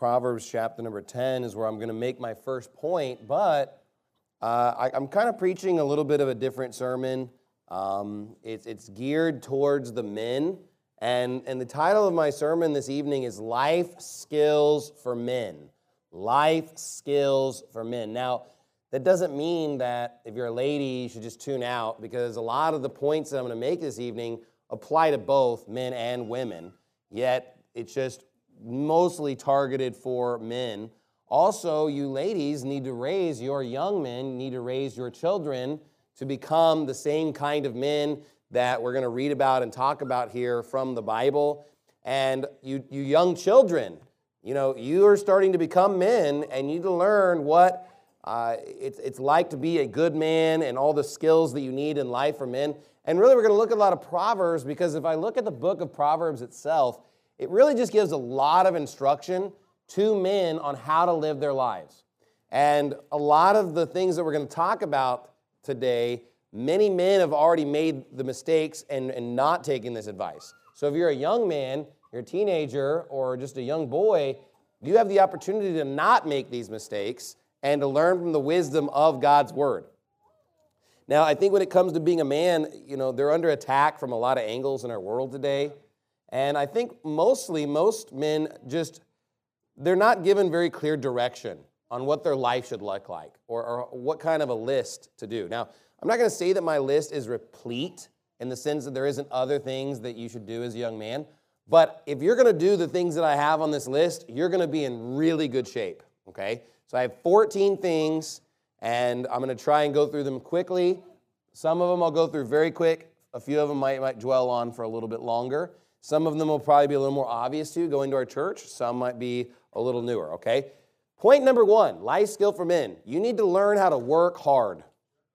Proverbs chapter number 10 is where I'm going to make my first point, but I'm kind of preaching a little bit of a different sermon. It's geared towards the men, and the title of my sermon this evening is Life Skills for Men. Life Skills for Men. Now, that doesn't mean that if you're a lady, you should just tune out, because a lot of the points that I'm going to make this evening apply to both men and women, yet it's just mostly targeted for men. Also, you ladies need to raise your young men, need to raise your children to become the same kind of men that we're going to read about and talk about here from the Bible. And you young children, you are starting to become men, and you need to learn what it's like to be a good man and all the skills that you need in life for men. And really, we're going to look at a lot of Proverbs, because if I look at the book of Proverbs itself, it really just gives a lot of instruction to men on how to live their lives. And a lot of the things that we're going to talk about today, many men have already made the mistakes and not taking this advice. So if you're a young man, you're a teenager, or just a young boy, you have the opportunity to not make these mistakes and to learn from the wisdom of God's Word. Now, I think when it comes to being a man, they're under attack from a lot of angles in our world today. And I think most men they're not given very clear direction on what their life should look like, or what kind of a list to do. Now, I'm not going to say that my list is replete in the sense that there isn't other things that you should do as a young man. But if you're going to do the things that I have on this list, you're going to be in really good shape, okay? So I have 14 things, and I'm going to try and go through them quickly. Some of them I'll go through very quick. A few of them might dwell on for a little bit longer. Some of them will probably be a little more obvious to you going to our church. Some might be a little newer, okay? Point number 1, life skill for men. You need to learn how to work hard.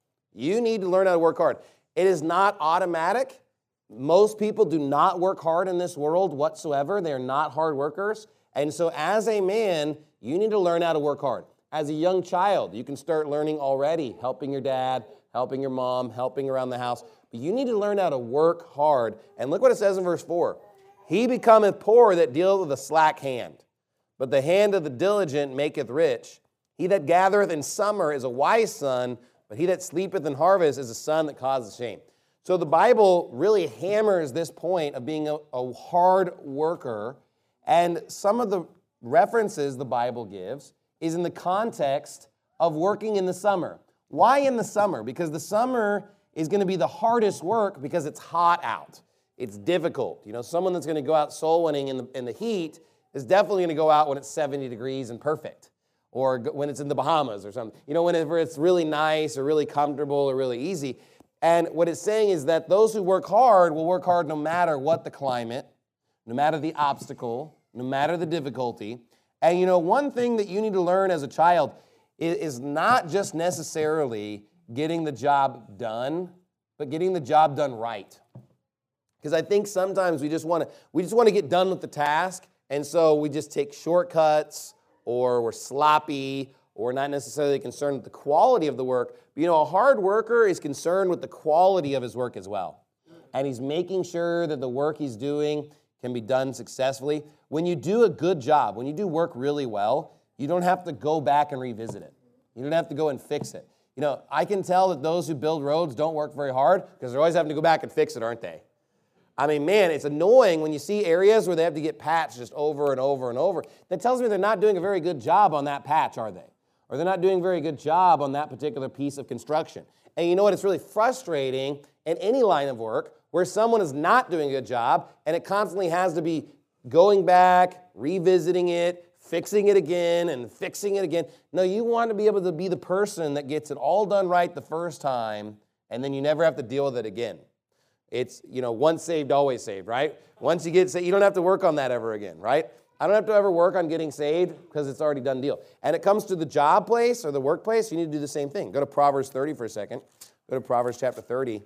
You need to learn how to work hard. It is not automatic. Most people do not work hard in this world whatsoever. They're not hard workers. And so as a man, you need to learn how to work hard. As a young child, you can start learning already, helping your dad, helping your mom, helping around the house. But you need to learn how to work hard. And look what it says in verse 4. He becometh poor that dealeth with a slack hand, but the hand of the diligent maketh rich. He that gathereth in summer is a wise son, but he that sleepeth in harvest is a son that causeth shame. So the Bible really hammers this point of being a hard worker. And some of the references the Bible gives is in the context of working in the summer. Why in the summer? Because the summer is going to be the hardest work because it's hot out. It's difficult. Someone that's going to go out soul winning in the heat is definitely going to go out when it's 70 degrees and perfect, or when it's in the Bahamas or something. Whenever it's really nice or really comfortable or really easy. And what it's saying is that those who work hard will work hard no matter what the climate, no matter the obstacle, no matter the difficulty. And one thing that you need to learn as a child is not just necessarily getting the job done, but getting the job done right. Because I think sometimes we just want to get done with the task, and so we just take shortcuts, or we're sloppy, or we're not necessarily concerned with the quality of the work. But a hard worker is concerned with the quality of his work as well. And he's making sure that the work he's doing can be done successfully. When you do a good job, when you do work really well, you don't have to go back and revisit it. You don't have to go and fix it. I can tell that those who build roads don't work very hard because they're always having to go back and fix it, aren't they? I mean, man, it's annoying when you see areas where they have to get patched just over and over and over. That tells me they're not doing a very good job on that patch, are they? Or they're not doing a very good job on that particular piece of construction. And you know what? It's really frustrating in any line of work where someone is not doing a good job and it constantly has to be going back, revisiting it, fixing it again, and fixing it again. No, you want to be able to be the person that gets it all done right the first time, and then you never have to deal with it again. It's, once saved, always saved, right? Once you get saved, you don't have to work on that ever again, right? I don't have to ever work on getting saved because it's already done deal. And it comes to the job place or the workplace, you need to do the same thing. Go to Proverbs 30 for a second. Go to Proverbs chapter 30.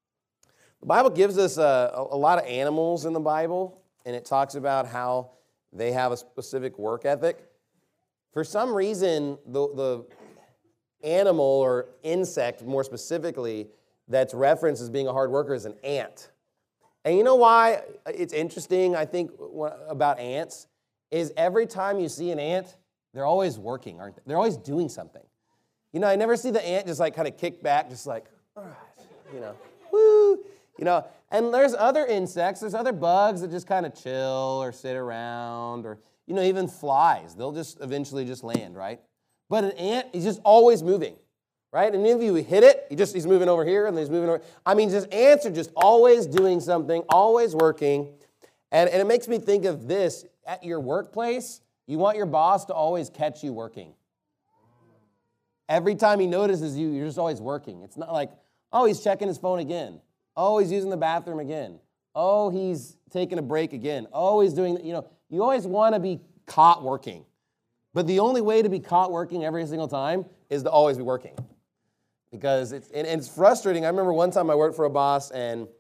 The Bible gives us a lot of animals in the Bible, and it talks about how they have a specific work ethic. For some reason, the animal or insect, more specifically, that's referenced as being a hard worker is an ant. And you know why it's interesting, I think, about ants? is every time you see an ant, they're always working, aren't they? They're always doing something. You know, I never see the ant just like kind of kick back, just like, all right, woo. And there's other insects, there's other bugs that just kind of chill or sit around, or, even flies. They'll just eventually just land, right? But an ant is just always moving, right? And if you hit it, he's moving over here, and he's moving over. Just ants are just always doing something, always working. And it makes me think of this. At your workplace, you want your boss to always catch you working. Every time he notices you, you're just always working. It's not like, oh, he's checking his phone again. Oh, he's using the bathroom again. Oh, he's taking a break again. Oh, he's doing, you always want to be caught working. But the only way to be caught working every single time is to always be working. Because it's frustrating. I remember one time I worked for a boss, and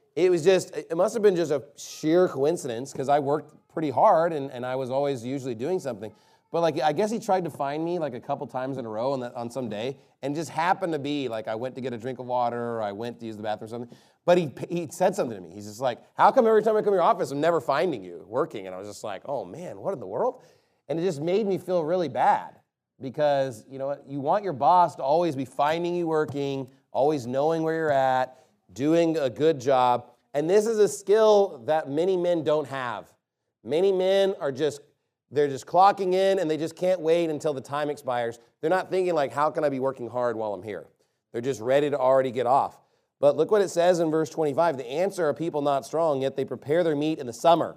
it must have been just a sheer coincidence, because I worked pretty hard and I was always usually doing something. But I guess he tried to find me a couple times in a row on some day, and just happened to be I went to get a drink of water, or I went to use the bathroom or something. But he said something to me. He's just like, how come every time I come to your office, I'm never finding you working? And I was just like, oh man, what in the world? And it just made me feel really bad, because you want your boss to always be finding you working, always knowing where you're at, doing a good job. And this is a skill that many men don't have. Many men they're just clocking in, and they just can't wait until the time expires. They're not thinking how can I be working hard while I'm here? They're just ready to already get off. But look what it says in verse 25. The ants are a people not strong, yet they prepare their meat in the summer.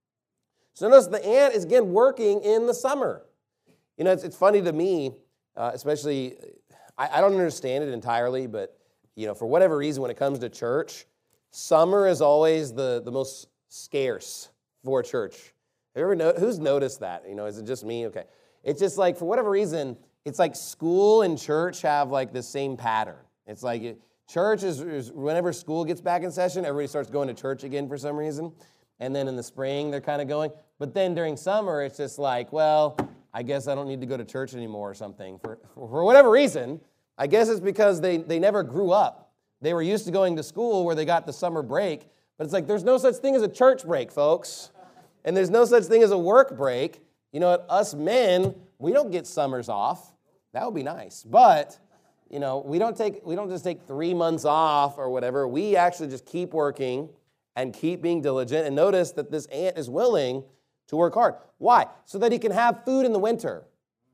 So notice the ant is again working in the summer. It's funny to me, especially, I don't understand it entirely, but for whatever reason, when it comes to church, summer is always the most scarce for church. Who's noticed that? Is it just me? Okay. It's just for whatever reason, it's school and church have the same pattern. It's church is whenever school gets back in session, everybody starts going to church again for some reason. And then in the spring, they're kind of going. But then during summer, it's just well, I guess I don't need to go to church anymore or something. For whatever reason, I guess it's because they never grew up. They were used to going to school where they got the summer break. But it's there's no such thing as a church break, folks. And there's no such thing as a work break. Us men, we don't get summers off. That would be nice. But, we don't just take 3 months off or whatever. We actually just keep working and keep being diligent. And notice that this ant is willing to work hard. Why? So that he can have food in the winter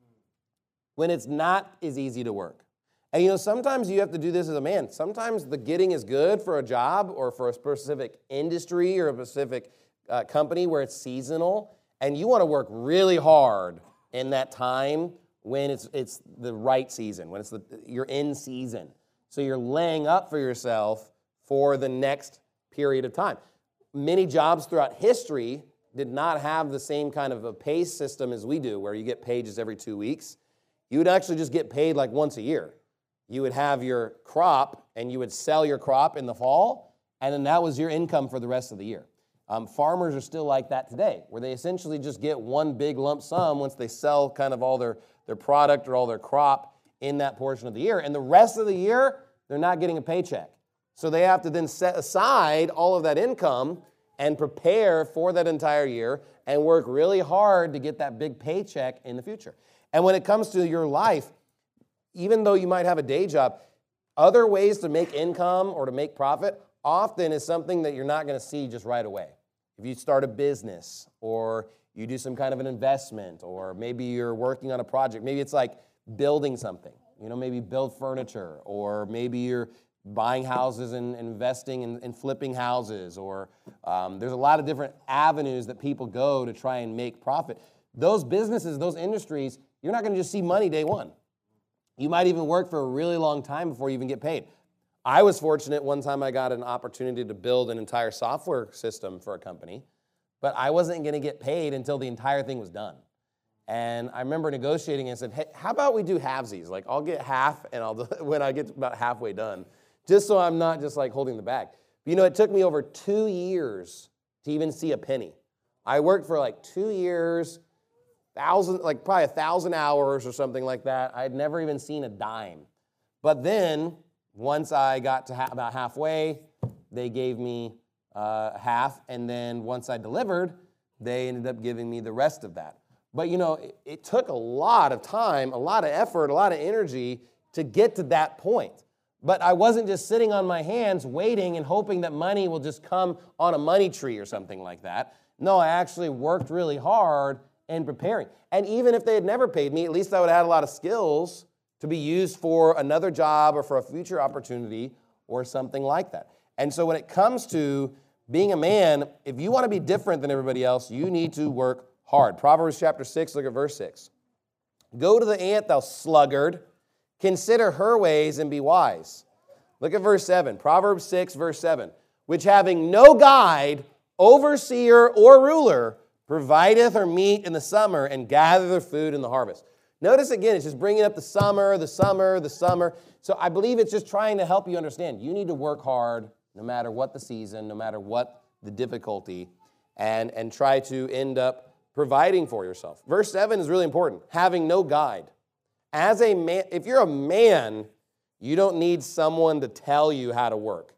when it's not as easy to work. And sometimes you have to do this as a man. Sometimes the getting is good for a job or for a specific industry or a specific company where it's seasonal, and you want to work really hard in that time when it's the right season, when you're in season. So you're laying up for yourself for the next period of time. Many jobs throughout history did not have the same kind of a pay system as we do, where you get paid just every 2 weeks. You would actually just get paid once a year. You would have your crop, and you would sell your crop in the fall, and then that was your income for the rest of the year. Farmers are still like that today, where they essentially just get one big lump sum once they sell kind of all their product or all their crop in that portion of the year. And the rest of the year, they're not getting a paycheck. So they have to then set aside all of that income and prepare for that entire year and work really hard to get that big paycheck in the future. And when it comes to your life, even though you might have a day job, other ways to make income or to make profit often is something that you're not going to see just right away. If you start a business, or you do some kind of an investment, or maybe you're working on a project, maybe it's building something, maybe build furniture, or maybe you're buying houses and investing and flipping houses, or there's a lot of different avenues that people go to try and make profit. Those businesses, those industries, you're not going to just see money day one. You might even work for a really long time before you even get paid. I was fortunate one time I got an opportunity to build an entire software system for a company, but I wasn't going to get paid until the entire thing was done. And I remember negotiating and said, hey, how about we do halvesies? I'll get half and when I get about halfway done, just so I'm not just holding the bag. But, it took me over 2 years to even see a penny. I worked for 2 years, probably 1,000 hours or something like that. I'd never even seen a dime. But then, once I got to about halfway, they gave me half, and then once I delivered, they ended up giving me the rest of that. But it took a lot of time, a lot of effort, a lot of energy to get to that point. But I wasn't just sitting on my hands waiting and hoping that money will just come on a money tree or something like that. No, I actually worked really hard in preparing. And even if they had never paid me, at least I would have had a lot of skills to be used for another job or for a future opportunity or something like that. And so when it comes to being a man, if you want to be different than everybody else, you need to work hard. Proverbs chapter 6, look at verse 6. Go to the ant, thou sluggard. Consider her ways and be wise. Look at verse 7. Proverbs 6, verse 7. Which having no guide, overseer, or ruler, provideth her meat in the summer and gathereth her food in the harvest. Notice again, it's just bringing up the summer, the summer, the summer. So I believe it's just trying to help you understand. You need to work hard no matter what the season, no matter what the difficulty, and try to end up providing for yourself. Verse 7 is really important. Having no guide. As a man, if you're a man, you don't need someone to tell you how to work.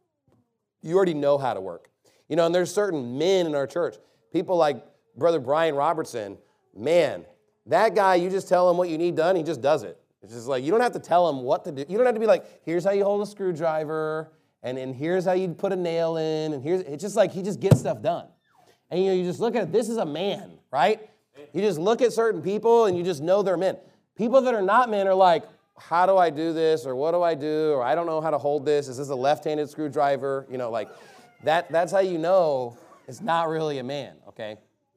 You already know how to work. And there's certain men in our church, people like Brother Brian Robertson, man, that guy, you just tell him what you need done, he just does it. It's just like, you don't have to tell him what to do. You don't have to be like, here's how you hold a screwdriver, and then here's how you put a nail in, and it's just like he just gets stuff done. And you just look at it, this is a man, right? You just look at certain people and you just know they're men. People that are not men are like, how do I do this? Or what do I do? Or I don't know how to hold this. Is this a left-handed screwdriver? That's how you know it's not really a man, okay?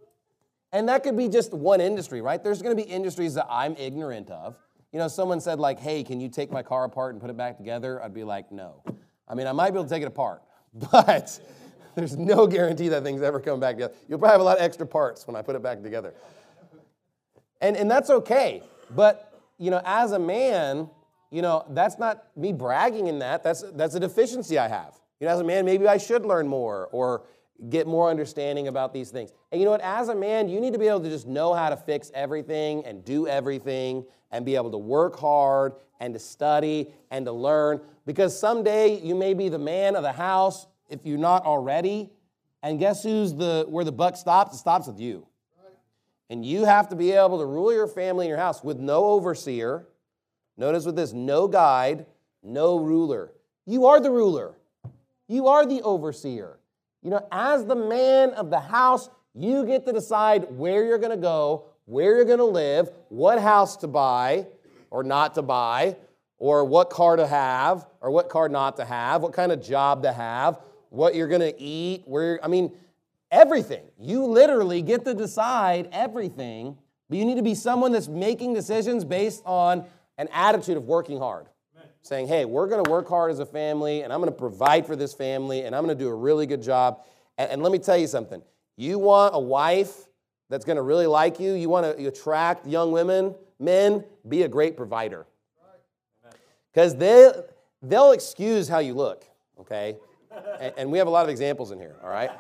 And that could be just one industry, right? There's going to be industries that I'm ignorant of. Someone said like, hey, can you take my car apart and put it back together? I'd be like, no. I mean, I might be able to take it apart, but there's no guarantee that thing's ever coming back together. You'll probably have a lot of extra parts when I put it back together. And that's okay. But, as a man, that's not me bragging in that. That's a deficiency I have. As a man, maybe I should learn more or get more understanding about these things. And you know what? As a man, you need to be able to just know how to fix everything and do everything and be able to work hard and to study and to learn. Because someday you may be the man of the house if you're not already. And guess where the buck stops? It stops with you. And you have to be able to rule your family in your house with no overseer. Notice with this, no guide, no ruler. You are the ruler. You are the overseer. As the man of the house, you get to decide where you're going to go, where you're going to live, what house to buy or not to buy, or what car to have or what car not to have, what kind of job to have, what you're going to eat, everything. You literally get to decide everything, but you need to be someone that's making decisions based on an attitude of working hard. Amen. Saying, hey, we're going to work hard as a family, and I'm going to provide for this family, and I'm going to do a really good job. And let me tell you something. You want a wife that's going to really like you, you want to attract young men, be a great provider. Because they'll excuse how you look, okay? And we have a lot of examples in here, all right?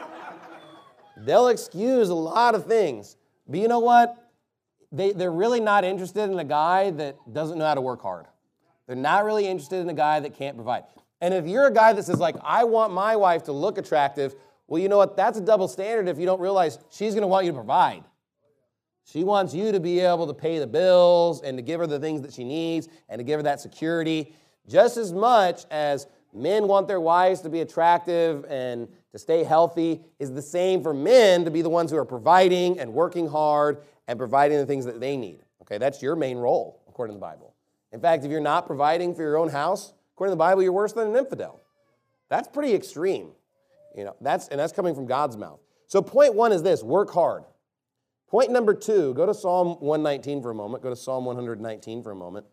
They'll excuse a lot of things. But you know what? They're really not interested in a guy that doesn't know how to work hard. They're not really interested in a guy that can't provide. And if you're a guy that says, like, I want my wife to look attractive, well, you know what? That's a double standard if you don't realize she's going to want you to provide. She wants you to be able to pay the bills and to give her the things that she needs and to give her that security just as much as men want their wives to be attractive and to stay healthy is the same for men to be the ones who are providing and working hard and providing the things that they need. Okay, that's your main role, according to the Bible. In fact, if you're not providing for your own house, according to the Bible, you're worse than an infidel. That's pretty extreme. That's coming from God's mouth. So point one is this, work hard. Point number two, go to Psalm 119 for a moment. Go to Psalm 119 for a moment.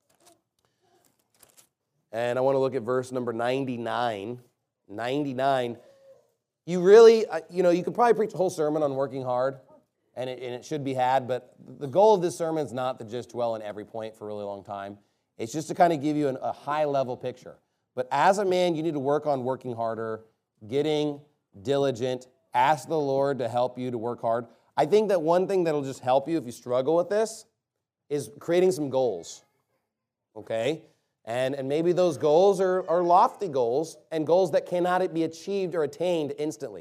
And I want to look at verse number 99. 99. You really, you could probably preach a whole sermon on working hard, and it should be had, but the goal of this sermon is not to just dwell on every point for a really long time. It's just to kind of give you a high-level picture. But as a man, you need to work on working harder, getting diligent, ask the Lord to help you to work hard. I think that one thing that'll just help you if you struggle with this is creating some goals, okay? And maybe those goals are lofty goals and goals that cannot be achieved or attained instantly.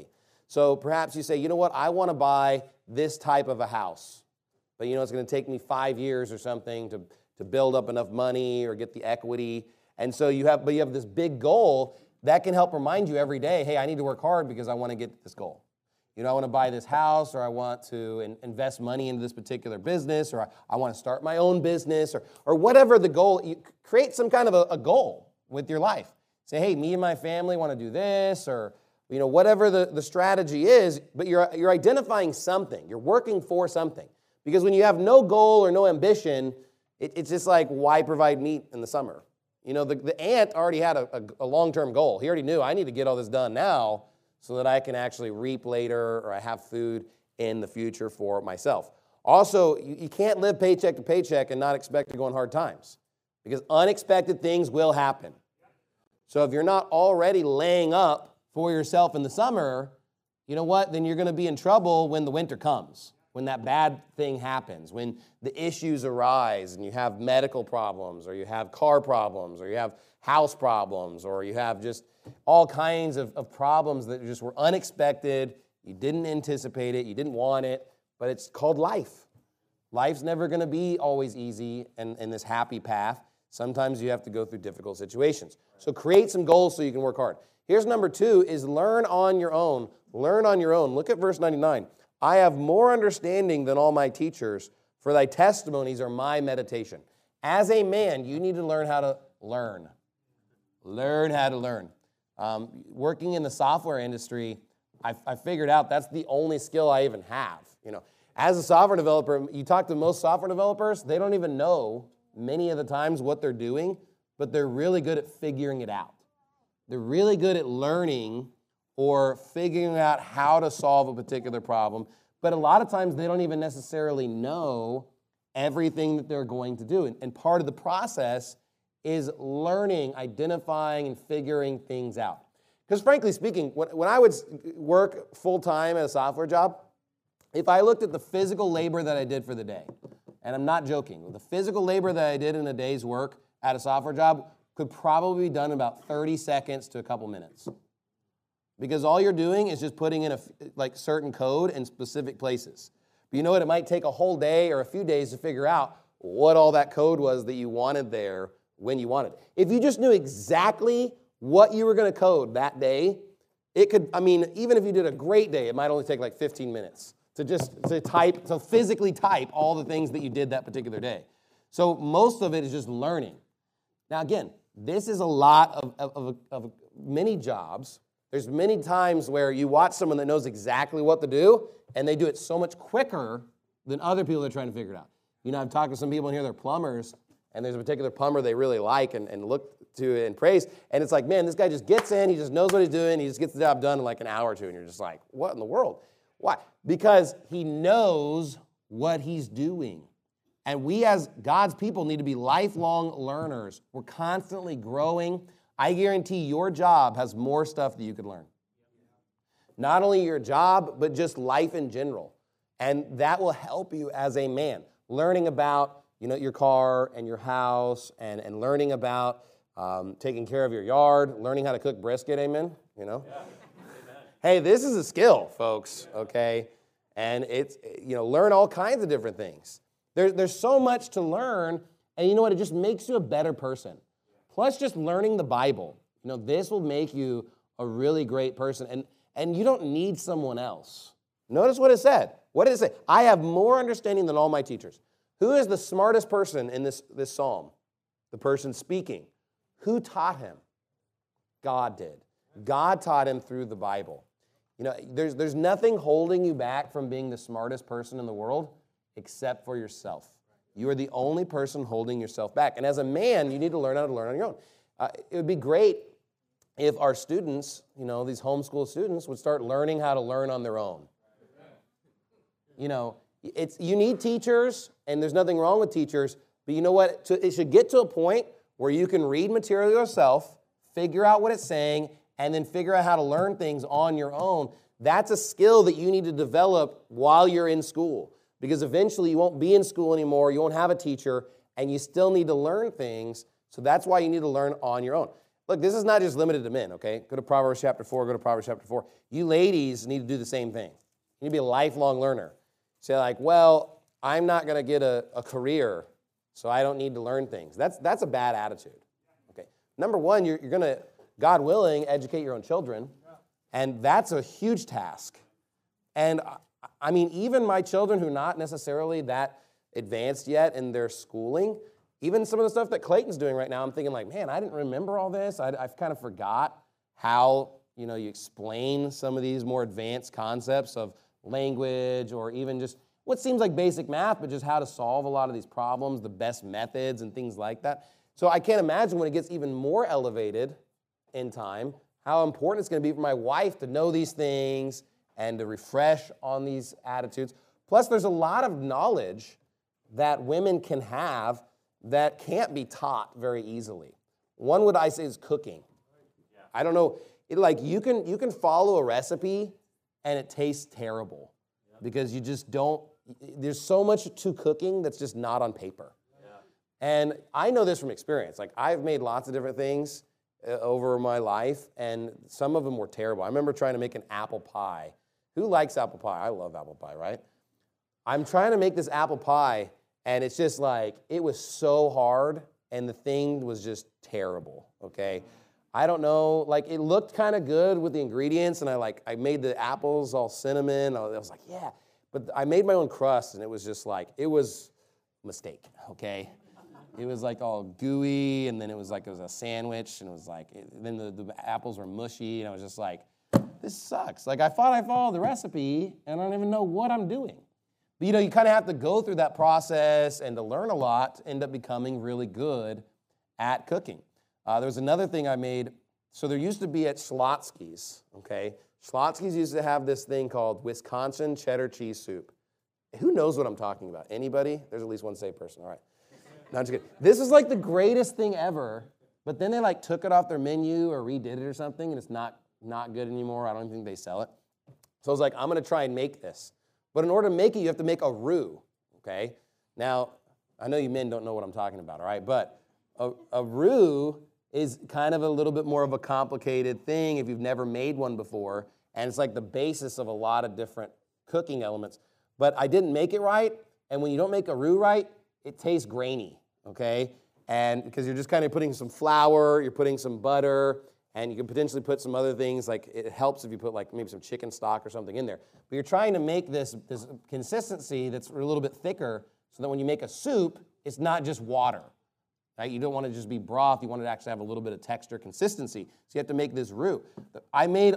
So perhaps you say, you know what, I want to buy this type of a house. But it's going to take me 5 years or something to build up enough money or get the equity. And so you have this big goal that can help remind you every day, hey, I need to work hard because I want to get this goal. I want to buy this house, or I want to invest money into this particular business, or I want to start my own business, or whatever the goal. You create some kind of a goal with your life. Say, hey, me and my family want to do this, or whatever the strategy is, but you're identifying something. You're working for something. Because when you have no goal or no ambition, it's just like, why provide meat in the summer? The ant already had a long-term goal. He already knew, I need to get all this done now so that I can actually reap later, or I have food in the future for myself. Also, you can't live paycheck to paycheck and not expect to go in hard times, because unexpected things will happen. So if you're not already laying up for yourself in the summer, you know what? Then you're going to be in trouble when the winter comes, when that bad thing happens, when the issues arise and you have medical problems, or you have car problems, or you have house problems, or you have just all kinds of problems that just were unexpected. You didn't anticipate it. You didn't want it, but it's called life. Life's never going to be always easy and this happy path. Sometimes you have to go through difficult situations. So create some goals so you can work hard. Here's number 2 is learn on your own. Learn on your own. Look at verse 99. I have more understanding than all my teachers, for thy testimonies are my meditation. As a man, you need to learn how to learn. Learn how to learn. Working in the software industry, I figured out that's the only skill I even have. As a software developer, you talk to most software developers, they don't even know many of the times what they're doing, but they're really good at figuring it out. They're really good at learning or figuring out how to solve a particular problem, but a lot of times they don't even necessarily know everything that they're going to do. And part of the process is learning, identifying, and figuring things out. Because frankly speaking, when I would work full-time at a software job, if I looked at the physical labor that I did for the day, and I'm not joking, the physical labor that I did in a day's work at a software job could probably be done in about 30 seconds to a couple minutes. Because all you're doing is just putting in certain code in specific places. But you know what? It might take a whole day or a few days to figure out what all that code was that you wanted there when you wanted. If you just knew exactly what you were going to code that day, it could, even if you did a great day, it might only take 15 minutes to physically type all the things that you did that particular day. So most of it is just learning. Now again, this is a lot of many jobs. There's many times where you watch someone that knows exactly what to do, and they do it so much quicker than other people that are trying to figure it out. I've talked to some people in here, they're plumbers, and there's a particular plumber they really like and look to and praise, and it's like, man, this guy just gets in, he just knows what he's doing, he just gets the job done in an hour or two, and you're just like, what in the world? Why? Because he knows what he's doing. And we as God's people need to be lifelong learners. We're constantly growing. I guarantee your job has more stuff that you could learn. Not only your job, but just life in general. And that will help you as a man. Learning about your car and your house, and learning about taking care of your yard, learning how to cook brisket, amen? Yeah. Hey, this is a skill, folks, okay? And it's, learn all kinds of different things. There's so much to learn, and you know what? It just makes you a better person. Plus just learning the Bible. This will make you a really great person, and you don't need someone else. Notice what it said. What did it say? I have more understanding than all my teachers. Who is the smartest person in this psalm? The person speaking. Who taught him? God did. God taught him through the Bible. There's nothing holding you back from being the smartest person in the world except for yourself. You are the only person holding yourself back. And as a man, you need to learn how to learn on your own. It would be great if our students, these homeschool students, would start learning how to learn on their own. You need teachers, and there's nothing wrong with teachers, but you know what? It should get to a point where you can read material yourself, figure out what it's saying, and then figure out how to learn things on your own. That's a skill that you need to develop while you're in school, because eventually you won't be in school anymore, you won't have a teacher, and you still need to learn things, so that's why you need to learn on your own. Look, this is not just limited to men, okay? Go to Proverbs chapter 4, go to Proverbs chapter 4. You ladies need to do the same thing. You need to be a lifelong learner. Say like, well, I'm not going to get a career, so I don't need to learn things. That's a bad attitude, okay? Number one, you're going to, God willing, educate your own children, and that's a huge task. And I mean, even my children who are not necessarily that advanced yet in their schooling, even some of the stuff that Clayton's doing right now, I'm thinking like, man, I didn't remember all this. I've kind of forgot how, you explain some of these more advanced concepts of language or even just what seems like basic math, but just how to solve a lot of these problems, the best methods and things like that. So I can't imagine when it gets even more elevated in time, how important it's going to be for my wife to know these things and to refresh on these attitudes. Plus, there's a lot of knowledge that women can have that can't be taught very easily. One would I say is cooking. I don't know, you can follow a recipe and it tastes terrible because you just don't, there's so much to cooking that's just not on paper. And I know this from experience. Like I've made lots of different things over my life and some of them were terrible. I remember trying to make an apple pie. Who likes apple pie? I love apple pie, right? I'm trying to make this apple pie and it's just like, it was so hard and the thing was just terrible, okay? I don't know, like it looked kind of good with the ingredients and I made the apples all cinnamon. I was like, yeah. But I made my own crust and it was just like, it was a mistake, okay? It was like all gooey and then it was a sandwich and it was like, then the apples were mushy and I was just like, this sucks. Like I thought I followed the recipe and I don't even know what I'm doing. But you kind of have to go through that process and to learn a lot to end up becoming really good at cooking. There was another thing I made. So there used to be at Schlotzsky's, okay? Schlotzsky's used to have this thing called Wisconsin cheddar cheese soup. Who knows what I'm talking about? Anybody? There's at least one safe person. All right. No, I'm just kidding. This is like the greatest thing ever, but then they took it off their menu or redid it or something, and it's not good anymore. I don't even think they sell it. So I was like, I'm going to try and make this. But in order to make it, you have to make a roux, okay? Now, I know you men don't know what I'm talking about, all right? But a roux is kind of a little bit more of a complicated thing if you've never made one before, and it's like the basis of a lot of different cooking elements. But I didn't make it right, and when you don't make a roux right, it tastes grainy, okay? And because you're just kind of putting some flour, you're putting some butter, and you can potentially put some other things, like it helps if you put maybe some chicken stock or something in there. But you're trying to make this consistency that's a little bit thicker so that when you make a soup, it's not just water. Right? You don't want to just be broth. You want it to actually have a little bit of texture, consistency. So you have to make this roux. I made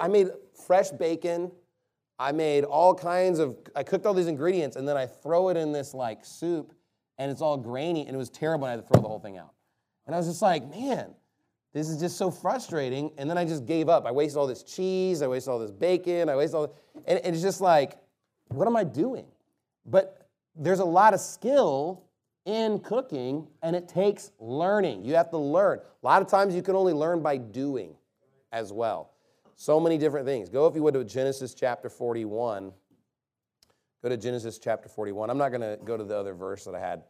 fresh bacon. I made all kinds of, I cooked all these ingredients, and then I throw it in this soup, and it's all grainy, and it was terrible, and I had to throw the whole thing out. And I was just like, man, this is just so frustrating. And then I just gave up. I wasted all this cheese. I wasted all this bacon. I wasted all this, and it's just like, what am I doing? But there's a lot of skill in cooking, and it takes learning. You have to learn. A lot of times you can only learn by doing as well. So many different things. Go, if you would, to Genesis chapter 41. Go to Genesis chapter 41. I'm not going to go to the other verse that I had.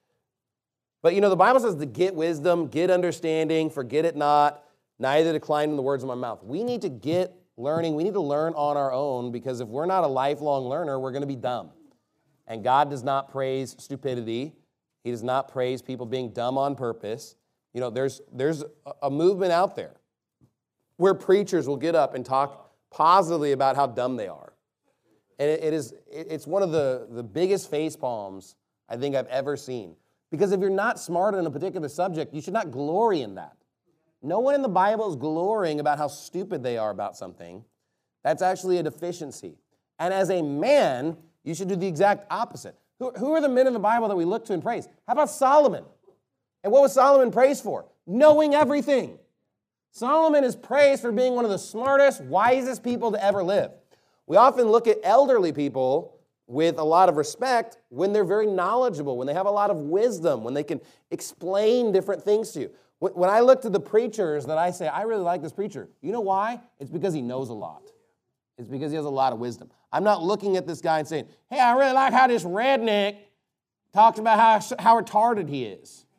But the Bible says to get wisdom, get understanding, forget it not, neither decline in the words of my mouth. We need to get learning. We need to learn on our own, because if we're not a lifelong learner, we're going to be dumb. And God does not praise stupidity. He does not praise people being dumb on purpose. There's a movement out there where preachers will get up and talk positively about how dumb they are. And it's one of the biggest face palms I think I've ever seen. Because if you're not smart in a particular subject, you should not glory in that. No one in the Bible is glorying about how stupid they are about something. That's actually a deficiency. And as a man, you should do the exact opposite. Who are the men in the Bible that we look to and praise? How about Solomon? And what was Solomon praised for? Knowing everything. Solomon is praised for being one of the smartest, wisest people to ever live. We often look at elderly people with a lot of respect when they're very knowledgeable, when they have a lot of wisdom, when they can explain different things to you. When I look to the preachers that I say, I really like this preacher, you know why? It's because he knows a lot. It's because he has a lot of wisdom. I'm not looking at this guy and saying, hey, I really like how this redneck talks about how retarded he is.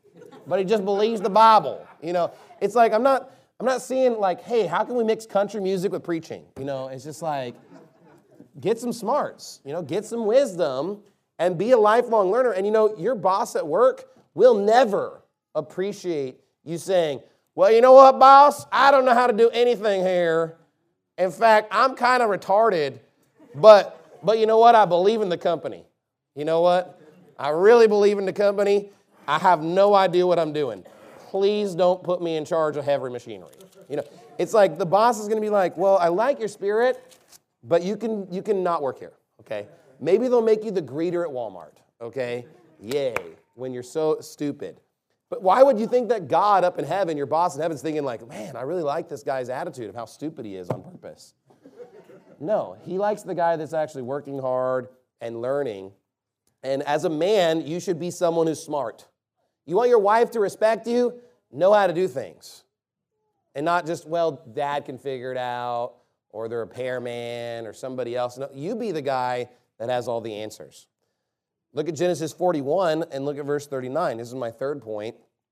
but he just believes the Bible. It's like I'm not seeing like, hey, how can we mix country music with preaching? It's just like, get some smarts, get some wisdom and be a lifelong learner. And your boss at work will never appreciate you saying, well, you know what, boss? I don't know how to do anything here. In fact, I'm kind of retarded, but you know what? I believe in the company. You know what? I really believe in the company. I have no idea what I'm doing. Please don't put me in charge of heavy machinery. It's like the boss is going to be like, well, I like your spirit, but you can not work here, okay? Maybe they'll make you the greeter at Walmart, okay? Yay, when you're so stupid. But why would you think that God up in heaven, your boss in heaven, is thinking like, man, I really like this guy's attitude of how stupid he is on purpose? No, he likes the guy that's actually working hard and learning. And as a man, you should be someone who's smart. You want your wife to respect you? Know how to do things. And not just, well, dad can figure it out, or the repairman, or somebody else. No, you be the guy that has all the answers. Look at Genesis 41 and look at verse 39. This is my third point.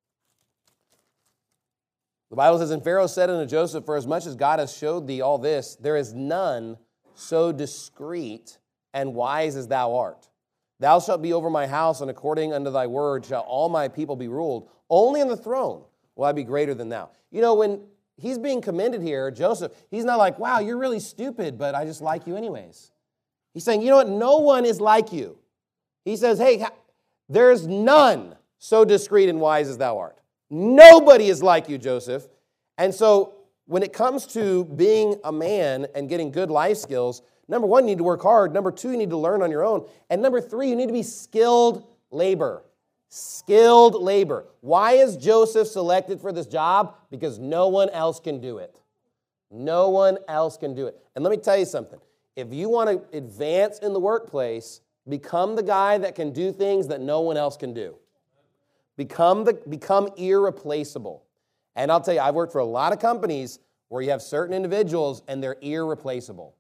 The Bible says, and Pharaoh said unto Joseph, for as much as God has showed thee all this, there is none so discreet and wise as thou art. Thou shalt be over my house, and according unto thy word shall all my people be ruled. Only on the throne will I be greater than thou. When he's being commended here, Joseph, he's not like, wow, you're really stupid, but I just like you anyways. He's saying, you know what? No one is like you. He says, hey, there's none so discreet and wise as thou art. Nobody is like you, Joseph. And so when it comes to being a man and getting good life skills, number one, you need to work hard. Number two, you need to learn on your own. And number three, you need to be skilled labor. Skilled labor. Why is Joseph selected for this job? Because no one else can do it. No one else can do it. And let me tell you something. If you want to advance in the workplace, become the guy that can do things that no one else can do. Become irreplaceable. And I'll tell you, I've worked for a lot of companies where you have certain individuals and they're irreplaceable.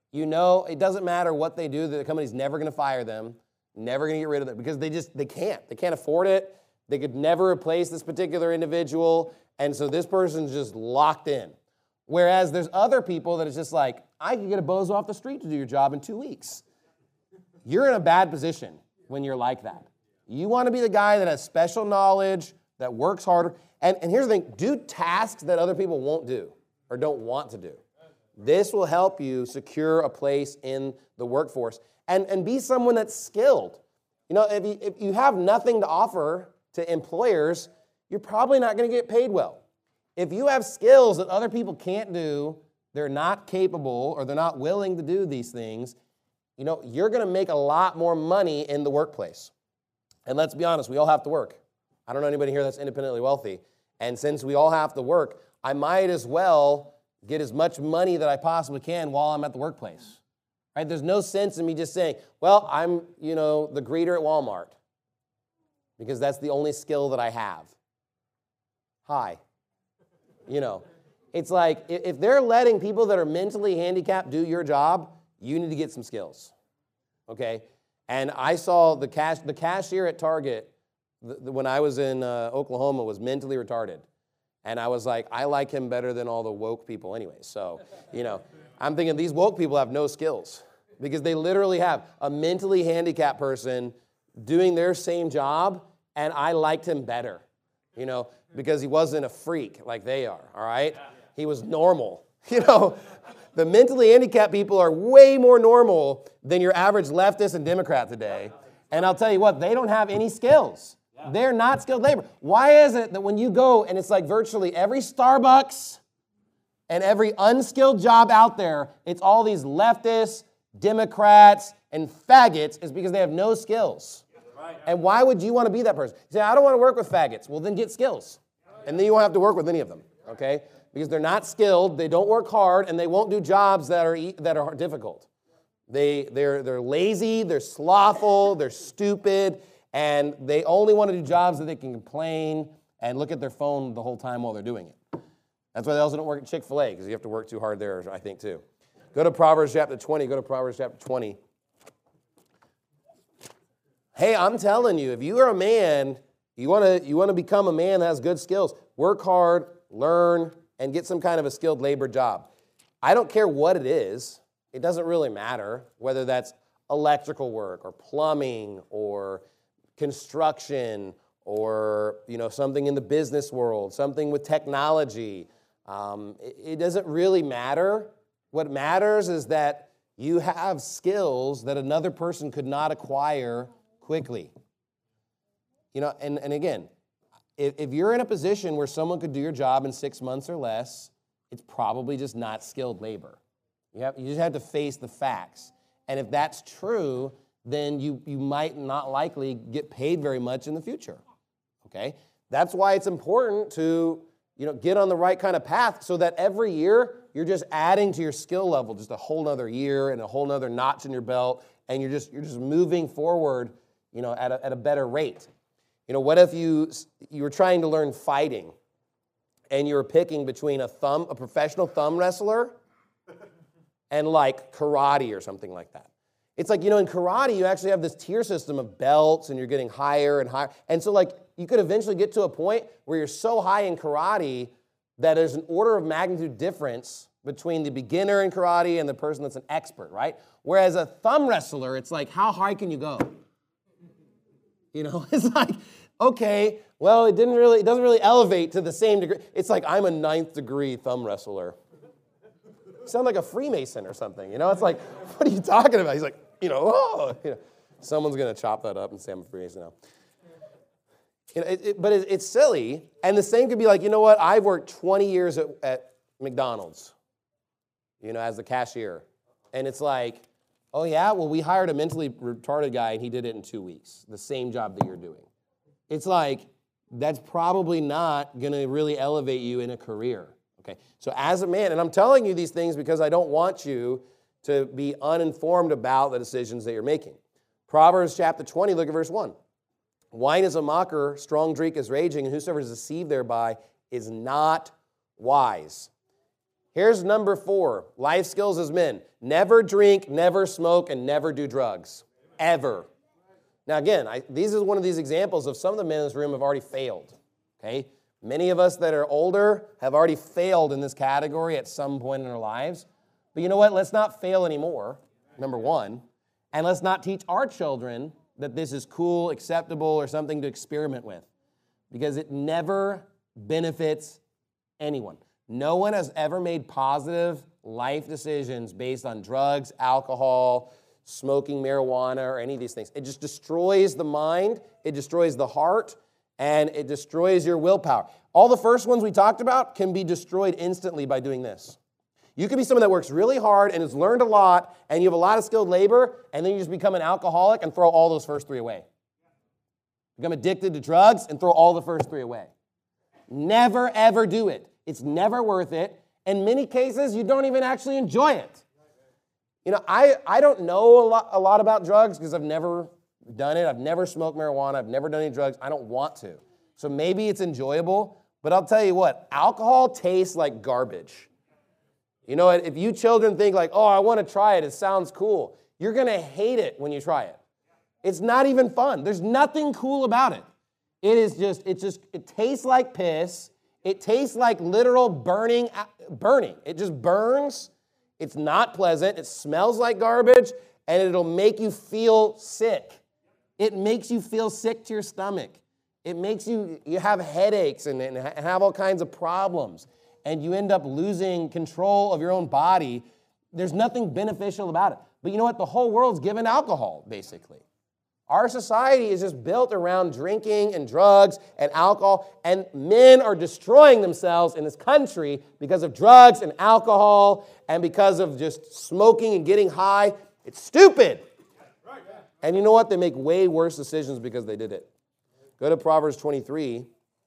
It doesn't matter what they do, the company's never going to fire them, never going to get rid of them because they can't. They can't afford it. They could never replace this particular individual. And so this person's just locked in. Whereas there's other people that it's just like, I could get a bozo off the street to do your job in 2 weeks. You're in a bad position when you're like that. You want to be the guy that has special knowledge, that works harder. And here's the thing, do tasks that other people won't do or don't want to do. This will help you secure a place in the workforce and be someone that's skilled. If you have nothing to offer to employers, you're probably not going to get paid well. If you have skills that other people can't do, they're not capable or they're not willing to do these things, you're going to make a lot more money in the workplace. And let's be honest, we all have to work. I don't know anybody here that's independently wealthy. And since we all have to work, I might as well get as much money that I possibly can while I'm at the workplace. Right? There's no sense in me just saying, well, I'm, the greeter at Walmart because that's the only skill that I have. Hi. It's like if they're letting people that are mentally handicapped do your job, you need to get some skills. Okay? And I saw the cashier at Target when I was in Oklahoma was mentally retarded. And I was like, I like him better than all the woke people anyway. So, I'm thinking these woke people have no skills because they literally have a mentally handicapped person doing their same job, and I liked him better, because he wasn't a freak like they are, all right? He was normal, The mentally handicapped people are way more normal than your average leftist and Democrat today. And I'll tell you what, they don't have any skills. They're not skilled labor. Why is it that when you go and it's like virtually every Starbucks and every unskilled job out there, it's all these leftists, Democrats, and faggots is because they have no skills. And why would you want to be that person? You say, I don't want to work with faggots. Well, then get skills. And then you won't have to work with any of them, okay? Because they're not skilled, they don't work hard, and they won't do jobs that are difficult. They're lazy, they're slothful, they're stupid, and they only want to do jobs that they can complain and look at their phone the whole time while they're doing it. That's why they also don't work at Chick-fil-A, because you have to work too hard there, I think, too. Go to Proverbs chapter 20. Go to Proverbs chapter 20. Hey, I'm telling you, if you are a man You want to become a man that has good skills. Work hard, learn, and get some kind of a skilled labor job. I don't care what it is. It doesn't really matter whether that's electrical work or plumbing or construction or something in the business world, something with technology. It doesn't really matter. What matters is that you have skills that another person could not acquire quickly. And again, if you're in a position where someone could do your job in 6 months or less, it's probably just not skilled labor. You just have to face the facts. And if that's true, then you might not likely get paid very much in the future. Okay? That's why it's important to get on the right kind of path so that every year you're just adding to your skill level, just a whole nother year and a whole nother notch in your belt, and you're just moving forward, at a better rate. What if you were trying to learn fighting and you were picking between a professional thumb wrestler and like karate or something like that? It's like, in karate, you actually have this tier system of belts and you're getting higher and higher. And so you could eventually get to a point where you're so high in karate that there's an order of magnitude difference between the beginner in karate and the person that's an expert, right? Whereas a thumb wrestler, it's like, how high can you go? It's like, okay, well, it doesn't really elevate to the same degree. It's like, I'm a 9th degree thumb wrestler. You sound like a Freemason or something, It's like, what are you talking about? He's like, someone's going to chop that up and say I'm a Freemason now. But it's silly. And the same could be like, what? I've worked 20 years at McDonald's, as the cashier. And it's like, oh, yeah? Well, we hired a mentally retarded guy, and he did it in 2 weeks, the same job that you're doing. It's like, that's probably not going to really elevate you in a career. Okay? So as a man, and I'm telling you these things because I don't want you to be uninformed about the decisions that you're making. Proverbs chapter 20, look at verse 1. Wine is a mocker, strong drink is raging, and whosoever is deceived thereby is not wise. Here's number 4, life skills as men. Never drink, never smoke, and never do drugs. Ever. Now again, this is one of these examples of some of the men in this room have already failed. Okay? Many of us that are older have already failed in this category at some point in our lives. But you know what? Let's not fail anymore, number 1. And let's not teach our children that this is cool, acceptable, or something to experiment with. Because it never benefits anyone. No one has ever made positive life decisions based on drugs, alcohol, smoking marijuana, or any of these things. It just destroys the mind, it destroys the heart, and it destroys your willpower. All the first ones we talked about can be destroyed instantly by doing this. You could be someone that works really hard and has learned a lot, and you have a lot of skilled labor, and then you just become an alcoholic and throw all those first 3 away. Become addicted to drugs and throw all the first 3 away. Never, ever do it. It's never worth it. In many cases, you don't even actually enjoy it. I don't know a lot about drugs because I've never done it. I've never smoked marijuana. I've never done any drugs. I don't want to. So maybe it's enjoyable, but I'll tell you what, alcohol tastes like garbage. If you children think like, oh, I want to try it, it sounds cool, you're going to hate it when you try it. It's not even fun. There's nothing cool about it. It tastes like piss. It tastes like literal burning. It just burns. It's not pleasant. It smells like garbage, and it'll make you feel sick. It makes you feel sick to your stomach. It makes you have headaches and have all kinds of problems, and you end up losing control of your own body. There's nothing beneficial about it. But you know what? The whole world's given alcohol, basically. Our society is just built around drinking and drugs and alcohol, and men are destroying themselves in this country because of drugs and alcohol and because of just smoking and getting high. It's stupid. And you know what? They make way worse decisions because they did it. Go to Proverbs 23.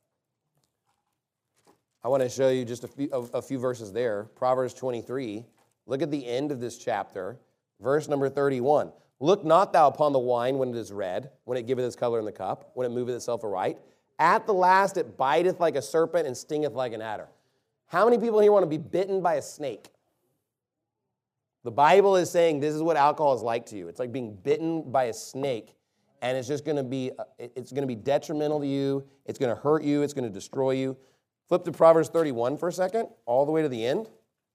I want to show you just a few verses there. Proverbs 23. Look at the end of this chapter, verse number 31. Look not thou upon the wine when it is red, when it giveth its color in the cup, when it moveth itself aright. At the last it biteth like a serpent and stingeth like an adder. How many people here want to be bitten by a snake? The Bible is saying this is what alcohol is like to you. It's like being bitten by a snake. and it's just going to be detrimental to you. It's going to hurt you. It's going to destroy you. Flip to Proverbs 31 for a second, all the way to the end.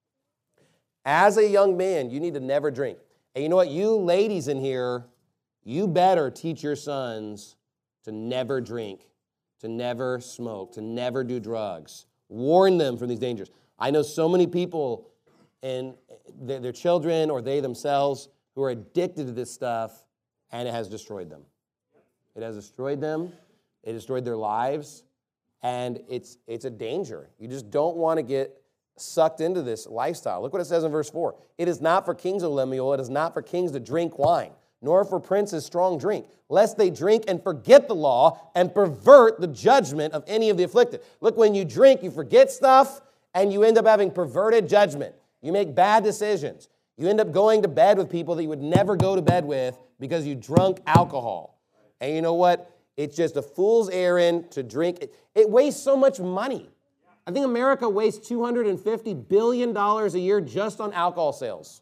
As a young man, you need to never drink. And you know what? You ladies in here, you better teach your sons to never drink, to never smoke, to never do drugs. Warn them from these dangers. I know so many people and their children or they themselves who are addicted to this stuff, and it has destroyed them. It has destroyed them. It destroyed their lives, and it's a danger. You just don't want to get sucked into this lifestyle. Look what it says in verse 4. It is not for kings, O Lemuel, it is not for kings to drink wine, nor for princes strong drink, lest they drink and forget the law and pervert the judgment of any of the afflicted. Look, when you drink, you forget stuff, and you end up having perverted judgment. You make bad decisions. You end up going to bed with people that you would never go to bed with because you drunk alcohol. And you know what? It's just a fool's errand to drink. It wastes so much money. I think America wastes $250 billion a year just on alcohol sales.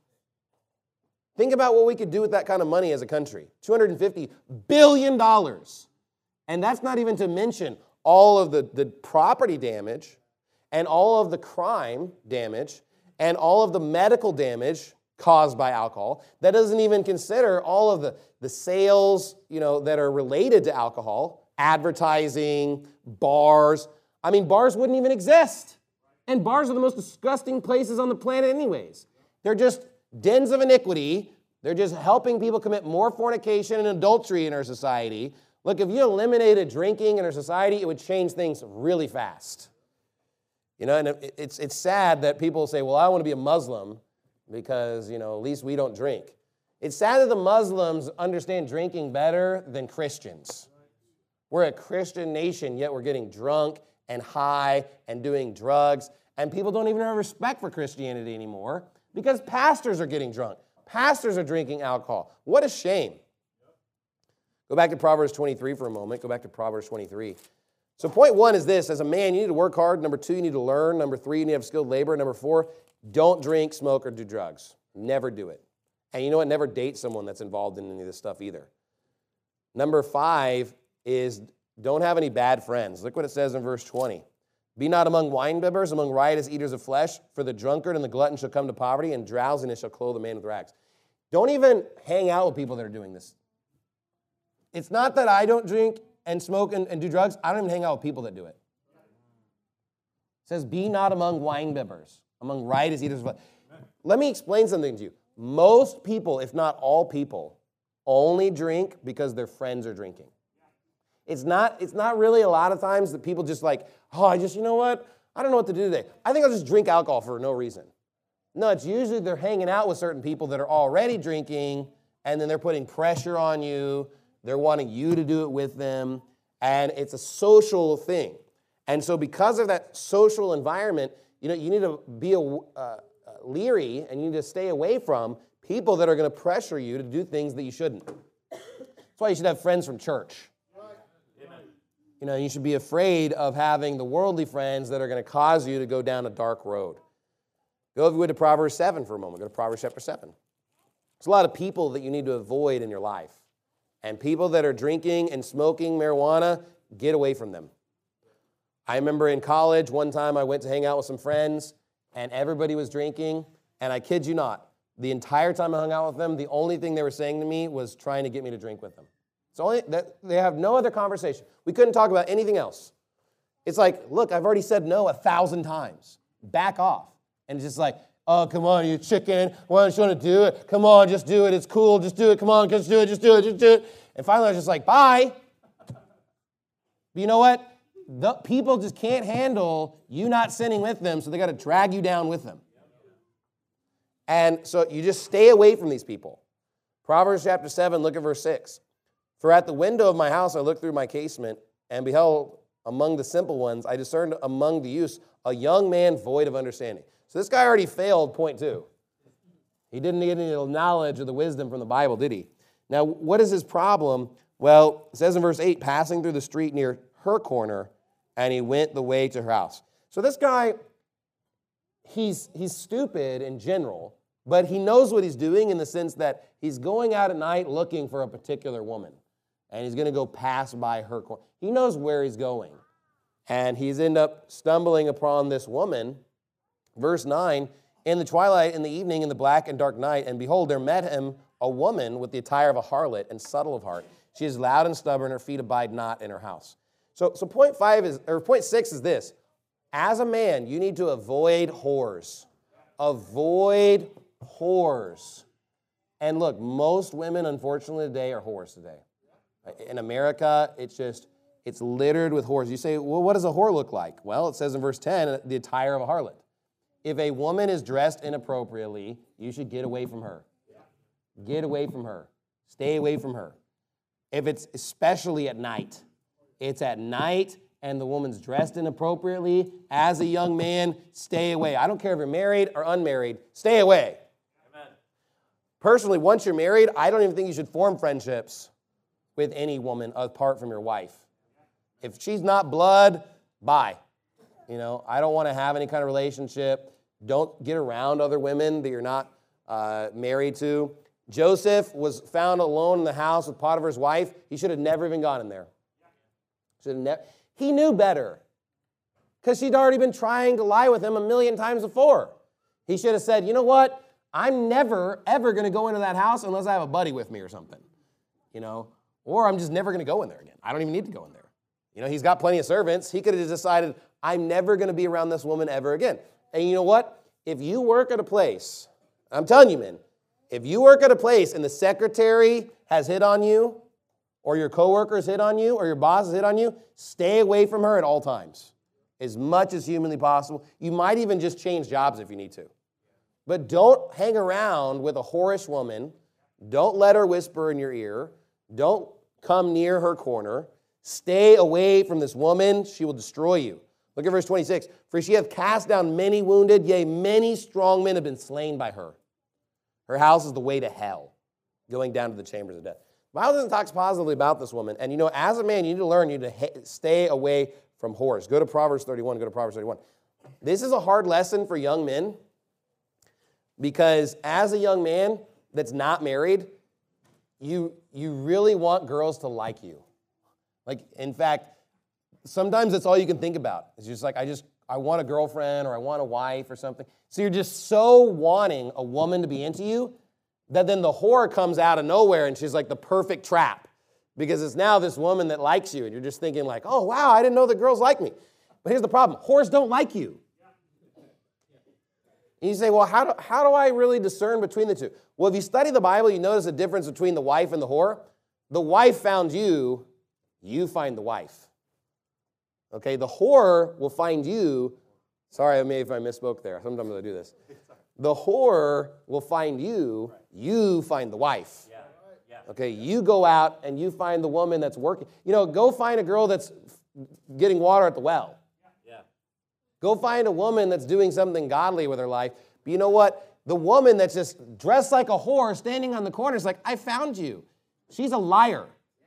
Think about what we could do with that kind of money as a country. $250 billion. And that's not even to mention all of the property damage and all of the crime damage and all of the medical damage caused by alcohol. That doesn't even consider all of the sales, that are related to alcohol, advertising, bars. I mean, bars wouldn't even exist. And bars are the most disgusting places on the planet anyways. They're just dens of iniquity. They're just helping people commit more fornication and adultery in our society. Look, if you eliminated drinking in our society, it would change things really fast. And it's sad that people say, well, I want to be a Muslim because, at least we don't drink. It's sad that the Muslims understand drinking better than Christians. We're a Christian nation, yet we're getting drunk and high and doing drugs. And people don't even have respect for Christianity anymore because pastors are getting drunk. Pastors are drinking alcohol. What a shame. Go back to Proverbs 23 for a moment. Go back to Proverbs 23. So point one is this. As a man, you need to work hard. Number two, you need to learn. Number three, you need to have skilled labor. Number four, don't drink, smoke, or do drugs. Never do it. And you know what? Never date someone that's involved in any of this stuff either. Number five is don't have any bad friends. Look what it says in verse 20. Be not among winebibbers, among riotous eaters of flesh, for the drunkard and the glutton shall come to poverty, and drowsiness shall clothe a man with rags. Don't even hang out with people that are doing this. It's not that I don't drink and smoke and do drugs. I don't even hang out with people that do it. It says, be not among winebibbers, among riotous eaters of flesh. Let me explain something to you. Most people, if not all people, only drink because their friends are drinking. It's not really a lot of times that people just like, you know what? I don't know what to do today. I think I'll just drink alcohol for no reason. No, it's usually they're hanging out with certain people that are already drinking, and then they're putting pressure on you. They're wanting you to do it with them, and it's a social thing. And so because of that social environment, you need to be leery, and you need to stay away from people that are going to pressure you to do things that you shouldn't. That's why you should have friends from church. You should be afraid of having the worldly friends that are going to cause you to go down a dark road. Go, if you would, to Proverbs 7 for a moment. Go to Proverbs chapter 7. There's a lot of people that you need to avoid in your life. And people that are drinking and smoking marijuana, get away from them. I remember in college, one time I went to hang out with some friends, and everybody was drinking, and I kid you not, the entire time I hung out with them, the only thing they were saying to me was trying to get me to drink with them. It's only that they have no other conversation. We couldn't talk about anything else. It's like, look, I've already said no 1,000 times. Back off. And it's just like, oh, come on, you chicken. Why don't you want to do it? Come on, just do it. It's cool. Just do it. Come on, just do it. Just do it. Just do it. And finally, I was just like, bye. But you know what? The people just can't handle you not sinning with them, so they got to drag you down with them. And so you just stay away from these people. Proverbs chapter 7, look at verse 6. For at the window of my house I looked through my casement, and beheld among the simple ones, I discerned among the youths a young man void of understanding. So this guy already failed point 2. He didn't get any knowledge or the wisdom from the Bible, did he? Now, what is his problem? Well, it says in verse 8, passing through the street near her corner, and he went the way to her house. So this guy, he's stupid in general, but he knows what he's doing in the sense that he's going out at night looking for a particular woman. and he's going to go pass by her corner. He knows where he's going. And he's end up stumbling upon this woman. Verse 9, in the twilight, in the evening, in the black and dark night, and behold, there met him a woman with the attire of a harlot and subtle of heart. She is loud and stubborn, her feet abide not in her house. So point 6 is this. As a man, you need to avoid whores. Avoid whores. And look, most women, unfortunately, today are whores today. In America, it's littered with whores. You say, well, what does a whore look like? Well, it says in verse 10, the attire of a harlot. If a woman is dressed inappropriately, you should get away from her. Get away from her. Stay away from her. If it's especially at night, it's at night and the woman's dressed inappropriately, as a young man, stay away. I don't care if you're married or unmarried, stay away. Amen. Personally, once you're married, I don't even think you should form friendships with any woman apart from your wife. If she's not blood, bye. I don't want to have any kind of relationship. Don't get around other women that you're not married to. Joseph was found alone in the house with Potiphar's wife. He should have never even gone in there. He knew better because she'd already been trying to lie with him 1,000,000 times before. He should have said, you know what? I'm never, ever going to go into that house unless I have a buddy with me or something. Or I'm just never going to go in there again. I don't even need to go in there. He's got plenty of servants. He could have just decided, I'm never going to be around this woman ever again. And you know what? If you work at a place, I'm telling you, man, if you work at a place and the secretary has hit on you, or your coworkers hit on you, or your boss has hit on you, stay away from her at all times, as much as humanly possible. You might even just change jobs if you need to. But don't hang around with a whorish woman. Don't let her whisper in your ear. Don't come near her corner. Stay away from this woman. She will destroy you. Look at verse 26. For she hath cast down many wounded, yea, many strong men have been slain by her. Her house is the way to hell, going down to the chambers of death. The Bible doesn't talk positively about this woman. And as a man, you need to learn, you need to stay away from whores. Go to Proverbs 31. Go to Proverbs 31. This is a hard lesson for young men because as a young man that's not married, you really want girls to like you. In fact, sometimes that's all you can think about. It's just like, I want a girlfriend or I want a wife or something. So you're just so wanting a woman to be into you that then the whore comes out of nowhere and she's like the perfect trap because it's now this woman that likes you and you're just thinking like, oh, wow, I didn't know that girls like me. But here's the problem. Whores don't like you. And you say, well, how do I really discern between the two? Well, if you study the Bible, you notice the difference between the wife and the whore. The wife found you, you find the wife. Okay, the whore will find you. Sorry, maybe if I misspoke there. Sometimes I do this. The whore will find you, you find the wife. Okay, you go out and you find the woman that's working. Go find a girl that's getting water at the well. Go find a woman that's doing something godly with her life. But you know what? The woman that's just dressed like a whore standing on the corner is like, I found you. She's a liar.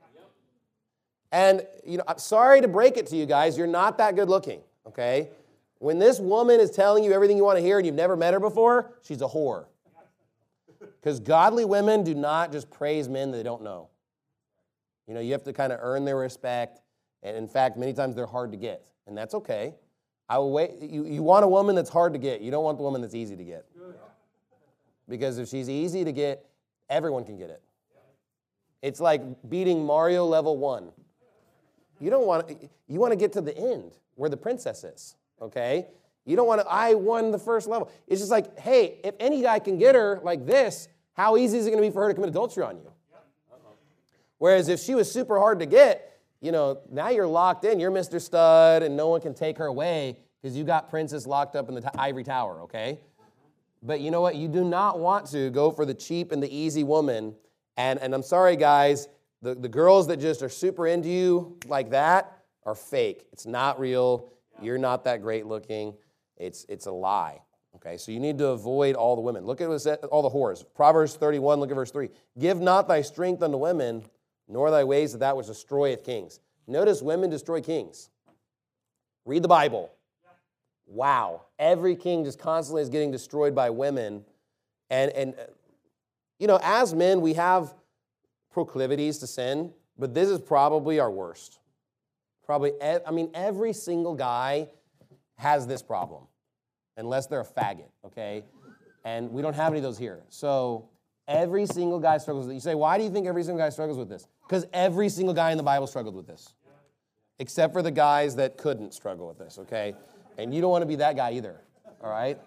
And, I'm sorry to break it to you guys, you're not that good looking, okay? When this woman is telling you everything you want to hear and you've never met her before, she's a whore. Because godly women do not just praise men that they don't know. You have to kind of earn their respect. And in fact, many times they're hard to get. And that's okay. I will wait. You want a woman that's hard to get. You don't want the woman that's easy to get. Because if she's easy to get, everyone can get it. It's like beating Mario level 1. You want to get to the end where the princess is, okay? You don't want to, I won the first level. It's just like, hey, if any guy can get her like this, how easy is it going to be for her to commit adultery on you? Whereas if she was super hard to get, now you're locked in. You're Mr. Stud, and no one can take her away because you got princess locked up in the ivory tower, okay? But you know what? You do not want to go for the cheap and the easy woman. And I'm sorry, guys, the girls that just are super into you like that are fake. It's not real. You're not that great looking. It's a lie. Okay, so you need to avoid all the women. Look at what it said, all the whores. Proverbs 31, look at verse 3. Give not thy strength unto women, nor thy ways to that which destroyeth kings. Notice women destroy kings. Read the Bible. Wow. Every king just constantly is getting destroyed by women. And as men, we have proclivities to sin. but this is probably our worst. Every single guy has this problem, unless they're a faggot, okay? And we don't have any of those here. So every single guy struggles with it. You say, why do you think every single guy struggles with this? Because every single guy in the Bible struggled with this, except for the guys that couldn't struggle with this, okay? And you don't want to be that guy either, all right?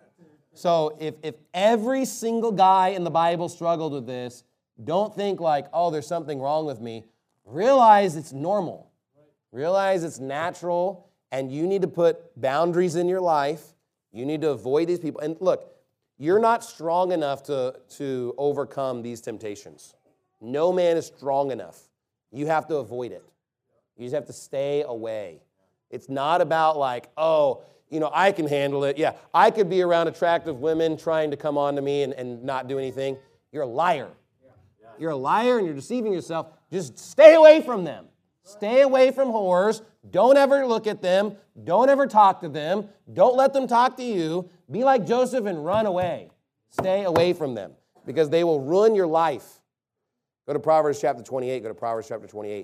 So if every single guy in the Bible struggled with this, don't think like, oh, there's something wrong with me. Realize it's normal. Realize it's natural, and you need to put boundaries in your life. You need to avoid these people. And look, you're not strong enough to overcome these temptations. No man is strong enough. You have to avoid it. You just have to stay away. It's not about like, oh, I can handle it. Yeah, I could be around attractive women trying to come on to me and not do anything. You're a liar. You're a liar and you're deceiving yourself. Just stay away from them. Stay away from whores. Don't ever look at them. Don't ever talk to them. Don't let them talk to you. Be like Joseph and run away. Stay away from them because they will ruin your life. Go to Proverbs chapter 28. Go to Proverbs chapter 28.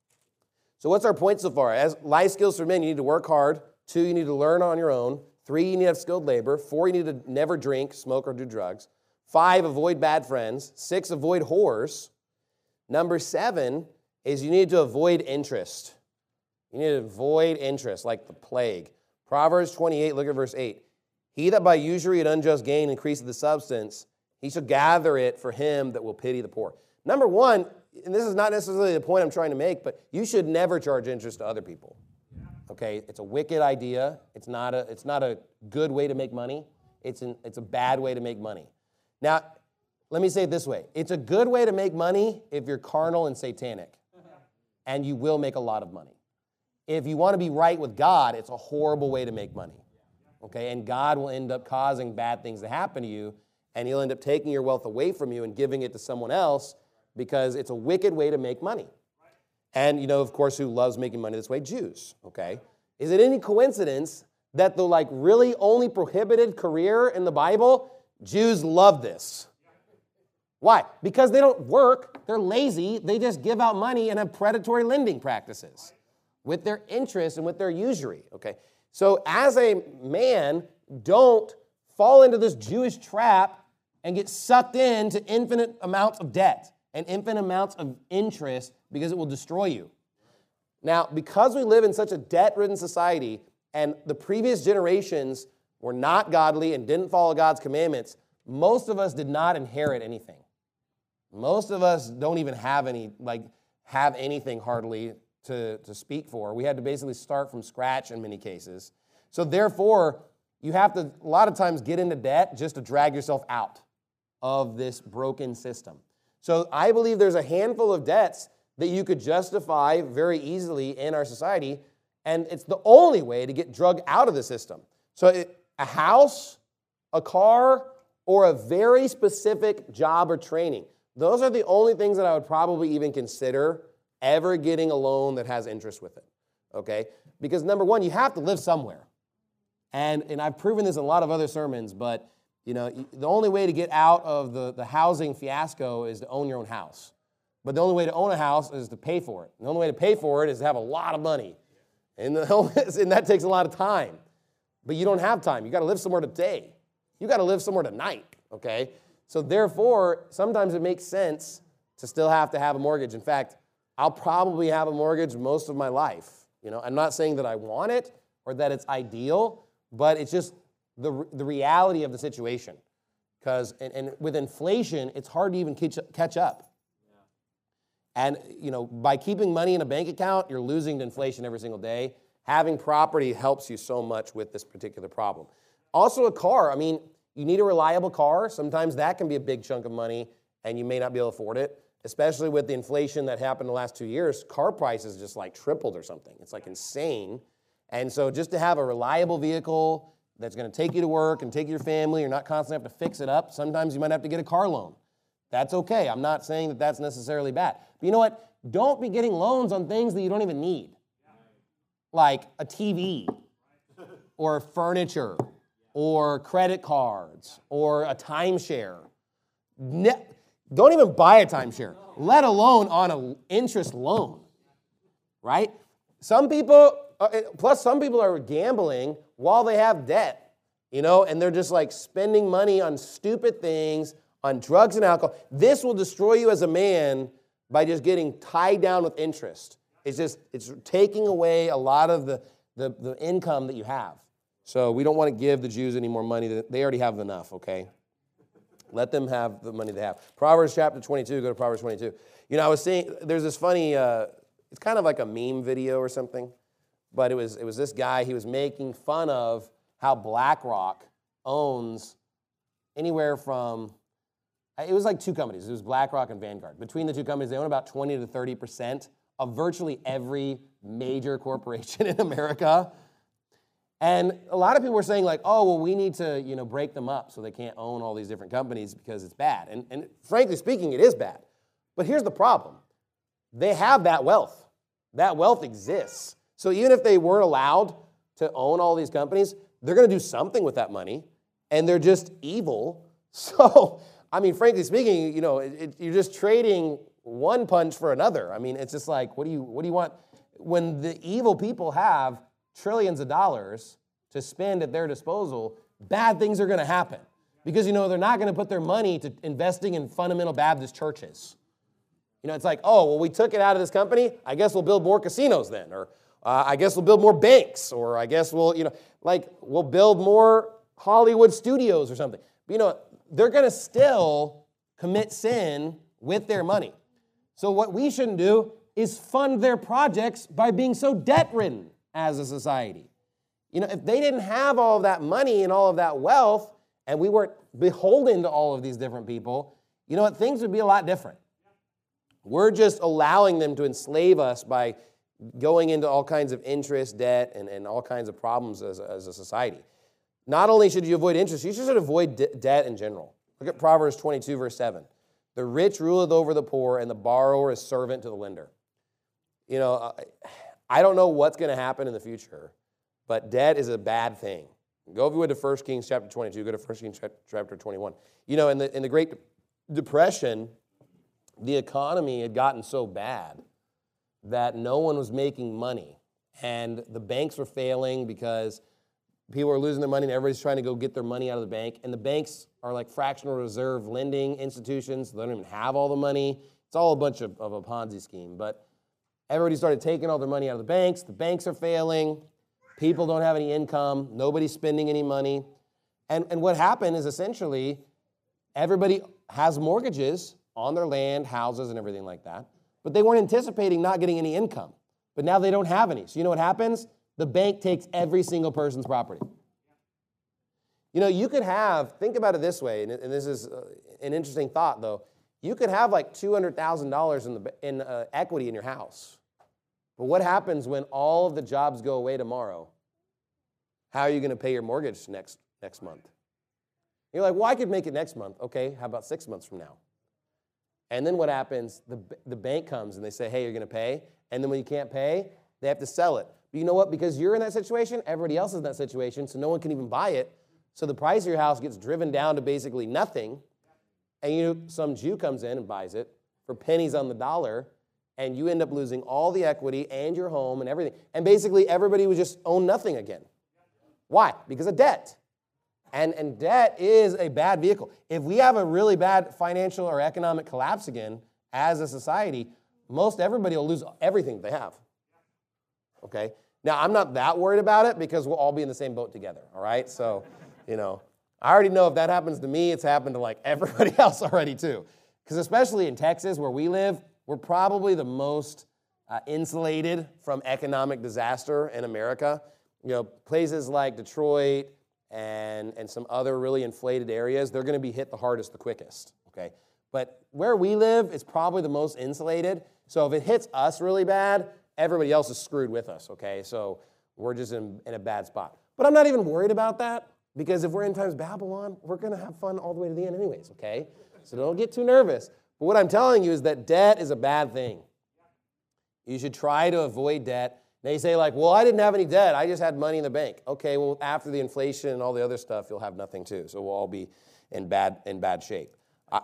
So what's our point so far? As life skills for men, you need to work hard. 2, you need to learn on your own. 3, you need to have skilled labor. 4, you need to never drink, smoke, or do drugs. 5, avoid bad friends. 6, avoid whores. Number 7 is you need to avoid interest. You need to avoid interest like the plague. Proverbs 28, look at verse 8. He that by usury and unjust gain increaseth the substance, he shall gather it for him that will pity the poor. Number 1, and this is not necessarily the point I'm trying to make, but you should never charge interest to other people. Okay, it's a wicked idea. It's not a good way to make money. It's a bad way to make money. Now, let me say it this way. It's a good way to make money if you're carnal and satanic, and you will make a lot of money. If you want to be right with God, it's a horrible way to make money. Okay, and God will end up causing bad things to happen to you, and he'll end up taking your wealth away from you and giving it to someone else because it's a wicked way to make money. And, of course, who loves making money this way? Jews, okay? Is it any coincidence that the, really only prohibited career in the Bible, Jews love this? Why? Because they don't work, they're lazy, they just give out money and have predatory lending practices with their interest and with their usury, okay? So as a man, don't fall into this Jewish trap and get sucked into infinite amounts of debt and infinite amounts of interest because it will destroy you. Now, because we live in such a debt-ridden society and the previous generations were not godly and didn't follow God's commandments, most of us did not inherit anything. Most of us don't even have anything hardly to speak for. We had to basically start from scratch in many cases. So therefore, you have to, a lot of times, get into debt just to drag yourself out of this broken system. So I believe there's a handful of debts that you could justify very easily in our society, and it's the only way to get drug out of the system. So a house, a car, or a very specific job or training. Those are the only things that I would probably even consider ever getting a loan that has interest with it, okay? Because number 1, you have to live somewhere. And I've proven this in a lot of other sermons, but the only way to get out of the housing fiasco is to own your own house. But the only way to own a house is to pay for it. And the only way to pay for it is to have a lot of money. And that takes a lot of time. But you don't have time. You got to live somewhere today. You got to live somewhere tonight, okay? So therefore, sometimes it makes sense to still have to have a mortgage. In fact, I'll probably have a mortgage most of my life. I'm not saying that I want it or that it's ideal, but it's just the reality of the situation. Because and with inflation, it's hard to even catch up. And, by keeping money in a bank account, you're losing to inflation every single day. Having property helps you so much with this particular problem. Also a car. You need a reliable car. Sometimes that can be a big chunk of money, and you may not be able to afford it, especially with the inflation that happened the last 2 years. Car prices just tripled or something. It's insane. And so just to have a reliable vehicle that's going to take you to work and take your family, you're not constantly have to fix it up. Sometimes you might have to get a car loan. That's okay. I'm not saying that that's necessarily bad. But you know what? Don't be getting loans on things that you don't even need. Like a TV or furniture or credit cards or a timeshare. Don't even buy a timeshare, let alone on an interest loan, right? Some people are gambling while they have debt, and they're just like spending money on stupid things, on drugs and alcohol. This will destroy you as a man by just getting tied down with interest. It's taking away a lot of the income that you have. So we don't want to give the Jews any more money. They already have enough, okay? Let them have the money they have. Proverbs chapter 22, go to Proverbs 22. I was seeing, there's this funny, it's kind of like a meme video or something, but it was this guy, he was making fun of how BlackRock owns anywhere from, it was like two companies. It was BlackRock and Vanguard. Between the two companies, they own about 20 to 30% of virtually every major corporation in America. And a lot of people were saying like, oh, well, we need to, break them up so they can't own all these different companies because it's bad. And frankly speaking, it is bad. But here's the problem. They have that wealth. That wealth exists. So even if they weren't allowed to own all these companies, they're going to do something with that money, and they're just evil. So, frankly speaking, you're just trading one punch for another. It's just like, what do you want? When the evil people have trillions of dollars to spend at their disposal, bad things are going to happen. Because, they're not going to put their money to investing in fundamental Baptist churches. It's like, oh, well, we took it out of this company. I guess we'll build more casinos then. Or I guess we'll build more banks. Or I guess we'll build more Hollywood studios or something. But, they're going to still commit sin with their money. So what we shouldn't do is fund their projects by being so debt-ridden as a society. If they didn't have all of that money and all of that wealth, and we weren't beholden to all of these different people, things would be a lot different. We're just allowing them to enslave us by going into all kinds of interest, debt, and all kinds of problems as a society. Not only should you avoid interest, you should avoid debt in general. Look at Proverbs 22, verse 7. The rich ruleth over the poor, and the borrower is servant to the lender. I don't know what's going to happen in the future, but debt is a bad thing. Go if you would to 1 Kings chapter 22. Go to 1 Kings chapter 21. In the Great Depression, the economy had gotten so bad that no one was making money. And the banks were failing because people were losing their money and everybody's trying to go get their money out of the bank. And the banks are like fractional reserve lending institutions. They don't even have all the money. It's all a bunch of a Ponzi scheme. But everybody started taking all their money out of the banks. The banks are failing. People don't have any income. Nobody's spending any money. And what happened is essentially everybody has mortgages on their land, houses, and everything like that. But they weren't anticipating not getting any income. But now they don't have any. So you know what happens? The bank takes every single person's property. You could have, think about it this way, and this is an interesting thought, though. You could have like $200,000 in equity in your house. But what happens when all of the jobs go away tomorrow? How are you going to pay your mortgage next month? You're like, well, I could make it next month. Okay, how about 6 months from now? And then what happens? The bank comes and they say, hey, you're going to pay. And then when you can't pay, they have to sell it. But you know what? Because you're in that situation, everybody else is in that situation, so no one can even buy it. So the price of your house gets driven down to basically nothing. And some Jew comes in and buys it for pennies on the dollar, and you end up losing all the equity and your home and everything. And basically everybody would just own nothing again. Why? Because of debt. And debt is a bad vehicle. If we have a really bad financial or economic collapse again as a society, most everybody will lose everything they have. Okay? Now, I'm not that worried about it because we'll all be in the same boat together, all right? So, I already know if that happens to me, it's happened to like everybody else already too. Because especially in Texas where we live, we're probably the most insulated from economic disaster in America. Places like Detroit and some other really inflated areas, they're going to be hit the hardest, the quickest, okay? But where we live is probably the most insulated. So if it hits us really bad, everybody else is screwed with us, okay? So we're just in a bad spot. But I'm not even worried about that because if we're in times Babylon, we're going to have fun all the way to the end anyways, okay? So don't get too nervous. But what I'm telling you is that debt is a bad thing. You should try to avoid debt. Now you say like, well, I didn't have any debt. I just had money in the bank. Okay, well, after the inflation and all the other stuff, you'll have nothing too. So we'll all be in bad shape.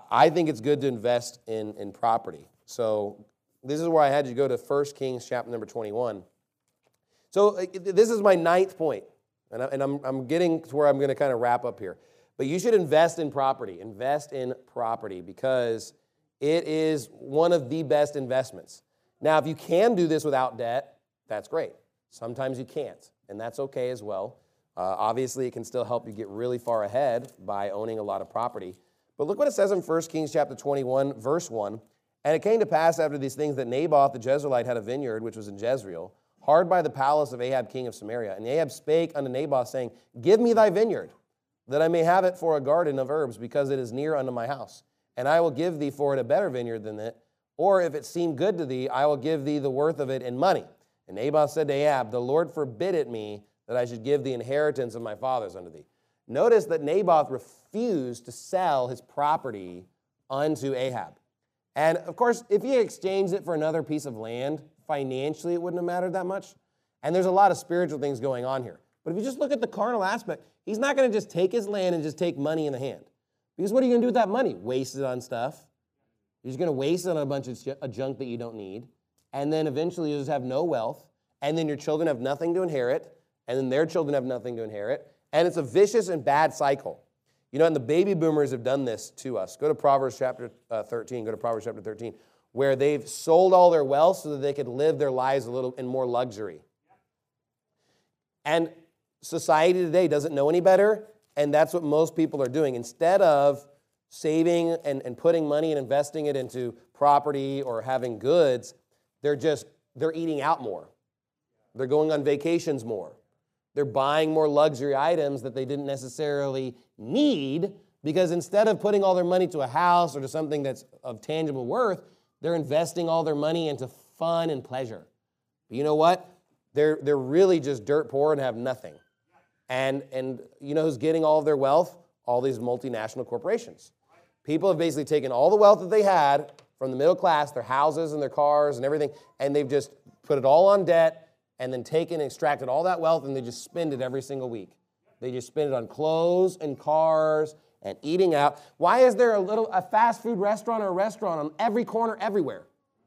I think it's good to invest in property. So this is where I had you go to 1 Kings chapter number 21. So this is my ninth point, and I'm getting to where I'm going to kind of wrap up here. But you should invest in property. Invest in property because it is one of the best investments. Now, if you can do this without debt, that's great. Sometimes you can't, and that's okay as well. Obviously, it can still help you get really far ahead by owning a lot of property. But look what it says in 1 Kings chapter 21, verse 1. And it came to pass after these things that Naboth the Jezreelite had a vineyard which was in Jezreel, hard by the palace of Ahab king of Samaria. And Ahab spake unto Naboth, saying, Give me thy vineyard, that I may have it for a garden of herbs, because it is near unto my house. And I will give thee for it a better vineyard than it. Or if it seem good to thee, I will give thee the worth of it in money. And Naboth said to Ahab, The Lord forbid it me that I should give the inheritance of my fathers unto thee. Notice that Naboth refused to sell his property unto Ahab. And of course, if he exchanged it for another piece of land, financially it wouldn't have mattered that much. And there's a lot of spiritual things going on here. But if you just look at the carnal aspect, he's not going to just take his land and just take money in the hand. Because what are you going to do with that money? Waste it on stuff. You're just going to waste it on a bunch of junk that you don't need. And then eventually you'll just have no wealth. And then your children have nothing to inherit. And then their children have nothing to inherit. And it's a vicious and bad cycle. You know, and the baby boomers have done this to us. Go to Proverbs chapter 13. Go to Proverbs chapter 13, where they've sold all their wealth so that they could live their lives a little in more luxury. And society today doesn't know any better, and that's what most people are doing. Instead of saving and putting money and investing it into property or having goods, they're eating out more. They're going on vacations more. They're buying more luxury items that they didn't necessarily need, because instead of putting all their money to a house or to something that's of tangible worth, they're investing all their money into fun and pleasure. But you know what? They're really just dirt poor and have nothing. And you know who's getting all of their wealth? All these multinational corporations. People have basically taken all the wealth that they had from the middle class, their houses and their cars and everything, and they've just put it all on debt and then taken and extracted all that wealth, and they just spend it every single week. They just spend it on clothes and cars and eating out. Why is there a fast food restaurant or a restaurant on every corner everywhere?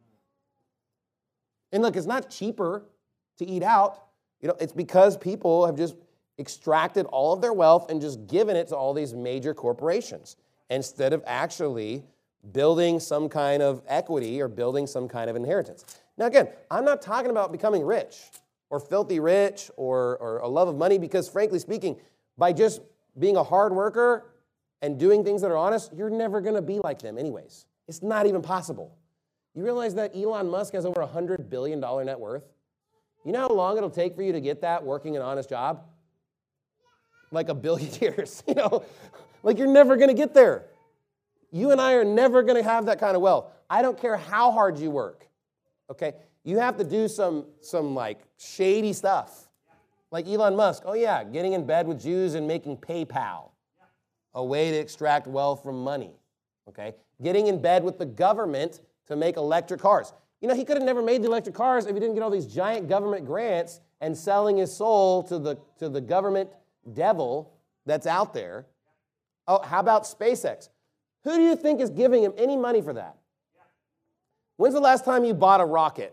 And look, it's not cheaper to eat out. You know, it's because people have just extracted all of their wealth and just given it to all these major corporations instead of actually building some kind of equity or building some kind of inheritance. Now again, I'm not talking about becoming rich or filthy rich or a love of money, because frankly speaking, by just being a hard worker and doing things that are honest, you're never going to be like them anyways. It's not even possible. You realize that Elon Musk has over $100 billion net worth? You know how long it'll take for you to get that working an honest job? Like 1 billion years, you know? Like you're never going to get there. You and I are never going to have that kind of wealth. I don't care how hard you work, okay? You have to do some like shady stuff. Like Elon Musk, oh yeah, getting in bed with Jews and making PayPal, a way to extract wealth from money, okay? Getting in bed with the government to make electric cars. You know, he could have never made the electric cars if he didn't get all these giant government grants and selling his soul to the government devil that's out there. Oh, how about SpaceX? Who do you think is giving him any money for that? When's the last time you bought a rocket?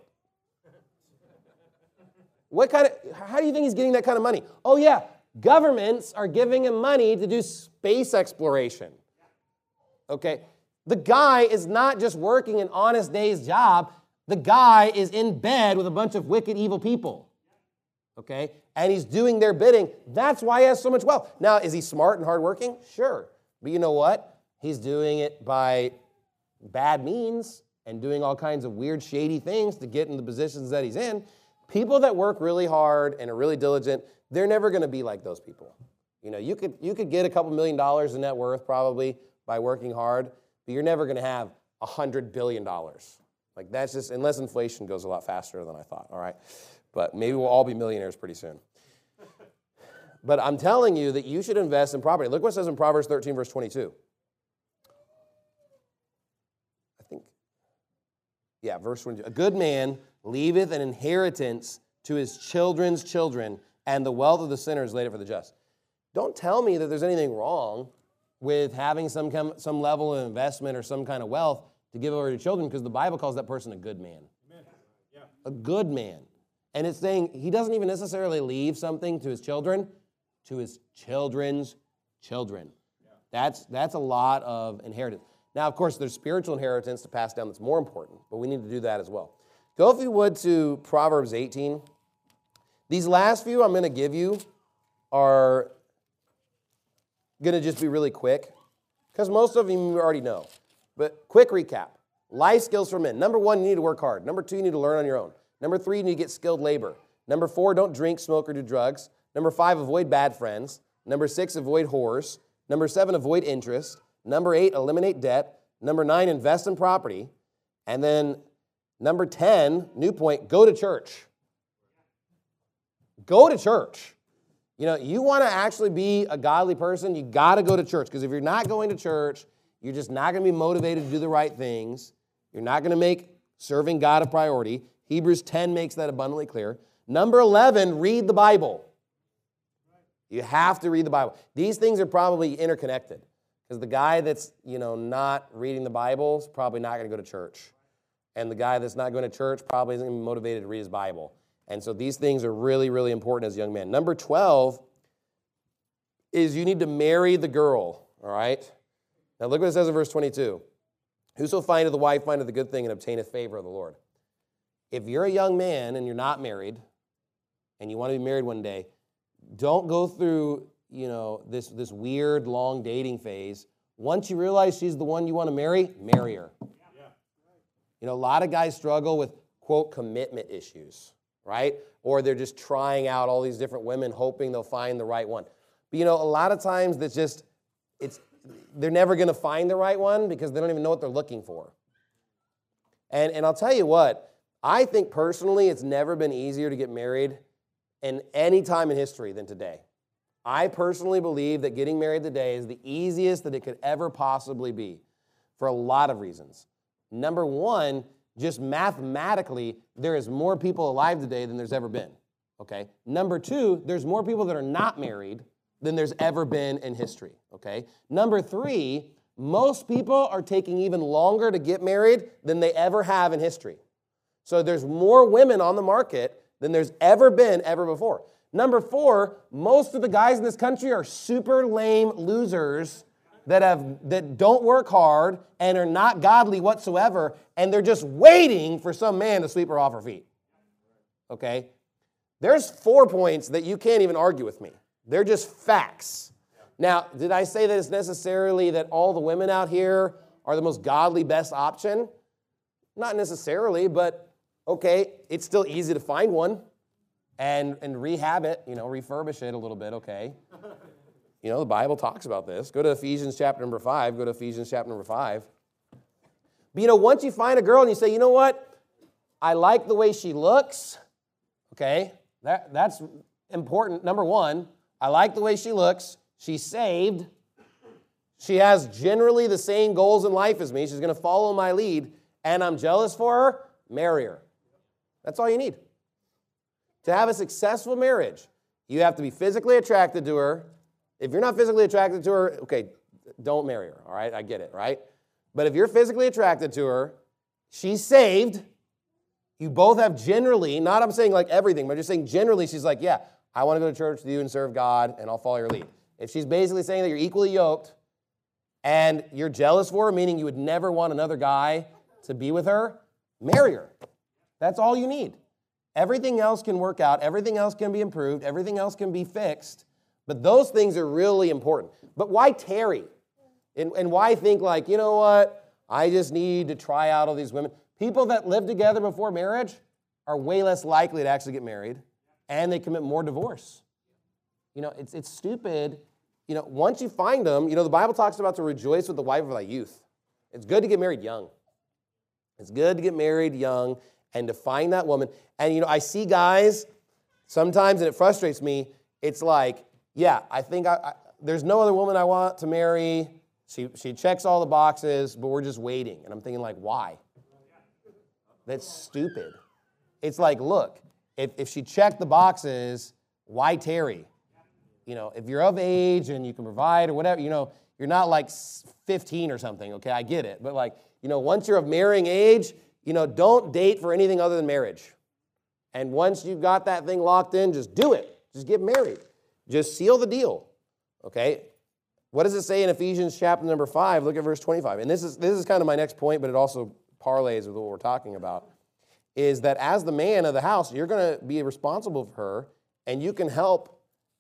How do you think he's getting that kind of money? Oh yeah, governments are giving him money to do space exploration. Okay, the guy is not just working an honest day's job. The guy is in bed with a bunch of wicked, evil people. Okay, and he's doing their bidding. That's why he has so much wealth. Now, is he smart and hardworking? Sure, but you know what? He's doing it by bad means and doing all kinds of weird, shady things to get in the positions that he's in. People that work really hard and are really diligent, they're never going to be like those people. You know, you could get a couple $1 million in net worth probably by working hard, but you're never going to have $100 billion. Like that's just, unless inflation goes a lot faster than I thought, all right? But maybe we'll all be millionaires pretty soon. But I'm telling you that you should invest in property. Look what it says in Proverbs 13, verse 22. Verse 22. A good man leaveth an inheritance to his children's children, and the wealth of the sinner is laid up for the just. Don't tell me that there's anything wrong with having some level of investment or some kind of wealth to give over to children, because the Bible calls that person a good man. Amen. Yeah. A good man. And it's saying he doesn't even necessarily leave something to his children, to his children's children. Yeah. That's a lot of inheritance. Now, of course, there's spiritual inheritance to pass down that's more important, but we need to do that as well. Go, if you would, to Proverbs 18. These last few I'm going to give you are going to just be really quick, because most of them you already know. But quick recap. Life skills for men. Number 1, you need to work hard. Number 2, you need to learn on your own. Number 3, you need to get skilled labor. Number 4, don't drink, smoke, or do drugs. Number 5, avoid bad friends. Number 6, avoid whores. Number 7, avoid interest. Number 8, eliminate debt. Number 9, invest in property. And then number 10, new point, go to church. Go to church. You know, you want to actually be a godly person, you got to go to church. Because if you're not going to church, you're just not going to be motivated to do the right things. You're not going to make serving God a priority. Hebrews 10 makes that abundantly clear. Number 11, read the Bible. You have to read the Bible. These things are probably interconnected. Because the guy that's, not reading the Bible is probably not going to go to church. And the guy that's not going to church probably isn't going to be motivated to read his Bible. And so these things are really, really important as a young man. Number 12 is you need to marry the girl, all right? Now look what it says in verse 22. Whoso findeth a wife findeth a good thing and obtaineth favor of the Lord. If you're a young man and you're not married, and you want to be married one day, don't go through, this weird, long dating phase. Once you realize she's the one you want to marry her. A lot of guys struggle with, quote, commitment issues, right? Or they're just trying out all these different women, hoping they'll find the right one. But, a lot of times they're never going to find the right one because they don't even know what they're looking for. And I'll tell you what, I think personally it's never been easier to get married in any time in history than today. I personally believe that getting married today is the easiest that it could ever possibly be for a lot of reasons. Number 1, just mathematically, there is more people alive today than there's ever been, okay? Number 2, there's more people that are not married than there's ever been in history, okay? Number 3, most people are taking even longer to get married than they ever have in history. So there's more women on the market than there's ever been ever before. Number 4, most of the guys in this country are super lame losers that don't work hard and are not godly whatsoever, and they're just waiting for some man to sweep her off her feet. Okay? There's 4 points that you can't even argue with me. They're just facts. Now, did I say that it's necessarily that all the women out here are the most godly, best option? Not necessarily, but okay, it's still easy to find one and rehab it, refurbish it a little bit, okay? The Bible talks about this. Go to Ephesians chapter number 5. Go to Ephesians chapter number 5. But, once you find a girl and you say, you know what? I like the way she looks. Okay, that's important. Number 1, I like the way she looks. She's saved. She has generally the same goals in life as me. She's going to follow my lead. And I'm jealous for her. Marry her. That's all you need. To have a successful marriage, you have to be physically attracted to her. If you're not physically attracted to her, okay, don't marry her, all right? I get it, right? But if you're physically attracted to her, she's saved, you both have generally, not I'm saying like everything, but just saying generally, she's like, yeah, I want to go to church with you and serve God, and I'll follow your lead. If she's basically saying that you're equally yoked, and you're jealous for her, meaning you would never want another guy to be with her, marry her. That's all you need. Everything else can work out. Everything else can be improved. Everything else can be fixed. But those things are really important. But why tarry? And why think like, you know what? I just need to try out all these women. People that live together before marriage are way less likely to actually get married, and they commit more divorce. It's stupid. Once you find them, the Bible talks about to rejoice with the wife of thy youth. It's good to get married young. It's good to get married young and to find that woman. And, I see guys sometimes, and it frustrates me, it's like, yeah, I think there's no other woman I want to marry. She checks all the boxes, but we're just waiting. And I'm thinking like, why? That's stupid. It's like, look, if she checked the boxes, why tarry? If you're of age and you can provide or whatever, you're not like 15 or something, okay? I get it. But like, once you're of marrying age, don't date for anything other than marriage. And once you've got that thing locked in, just do it. Just get married. Just seal the deal, okay? What does it say in Ephesians chapter number 5? Look at verse 25. And this is kind of my next point, but it also parlays with what we're talking about, is that as the man of the house, you're going to be responsible for her, and you can help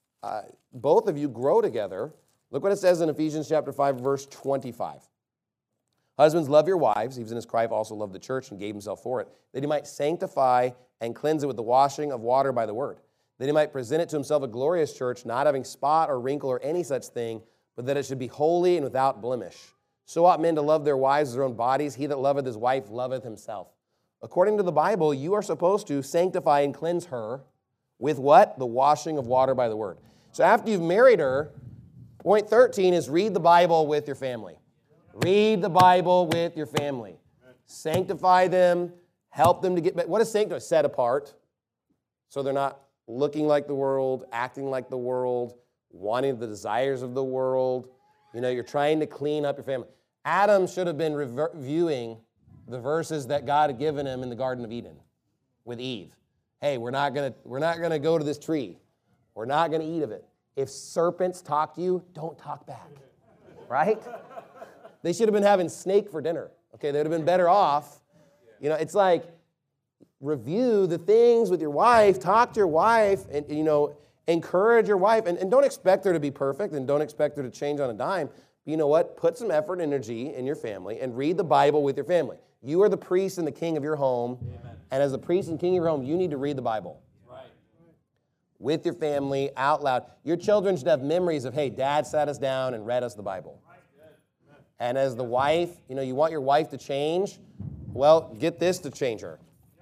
both of you grow together. Look what it says in Ephesians chapter 5, verse 25. Husbands, love your wives, even as Christ also loved the church and gave himself for it, that he might sanctify and cleanse it with the washing of water by the word, that he might present it to himself a glorious church, not having spot or wrinkle or any such thing, but that it should be holy and without blemish. So ought men to love their wives as their own bodies. He that loveth his wife loveth himself. According to the Bible, you are supposed to sanctify and cleanse her with what? The washing of water by the word. So after you've married her, point 13 is read the Bible with your family. Read the Bible with your family. Sanctify them. Help them to get... What is sanctify? Set apart. So they're not looking like the world, acting like the world, wanting the desires of the world. You're trying to clean up your family. Adam should have been reviewing the verses that God had given him in the Garden of Eden with Eve. Hey, we're not gonna go to this tree. We're not gonna eat of it. If serpents talk to you, don't talk back. Right? They should have been having snake for dinner. Okay, they would have been better off. It's like review the things with your wife, talk to your wife, and encourage your wife, and don't expect her to be perfect, and don't expect her to change on a dime. But you know what? Put some effort and energy in your family, and read the Bible with your family. You are the priest and the king of your home, Amen. And as the priest and king of your home, you need to read the Bible. Right. With your family, out loud. Your children should have memories of, hey, Dad sat us down and read us the Bible. Right. And as the wife, you want your wife to change, well, get this to change her.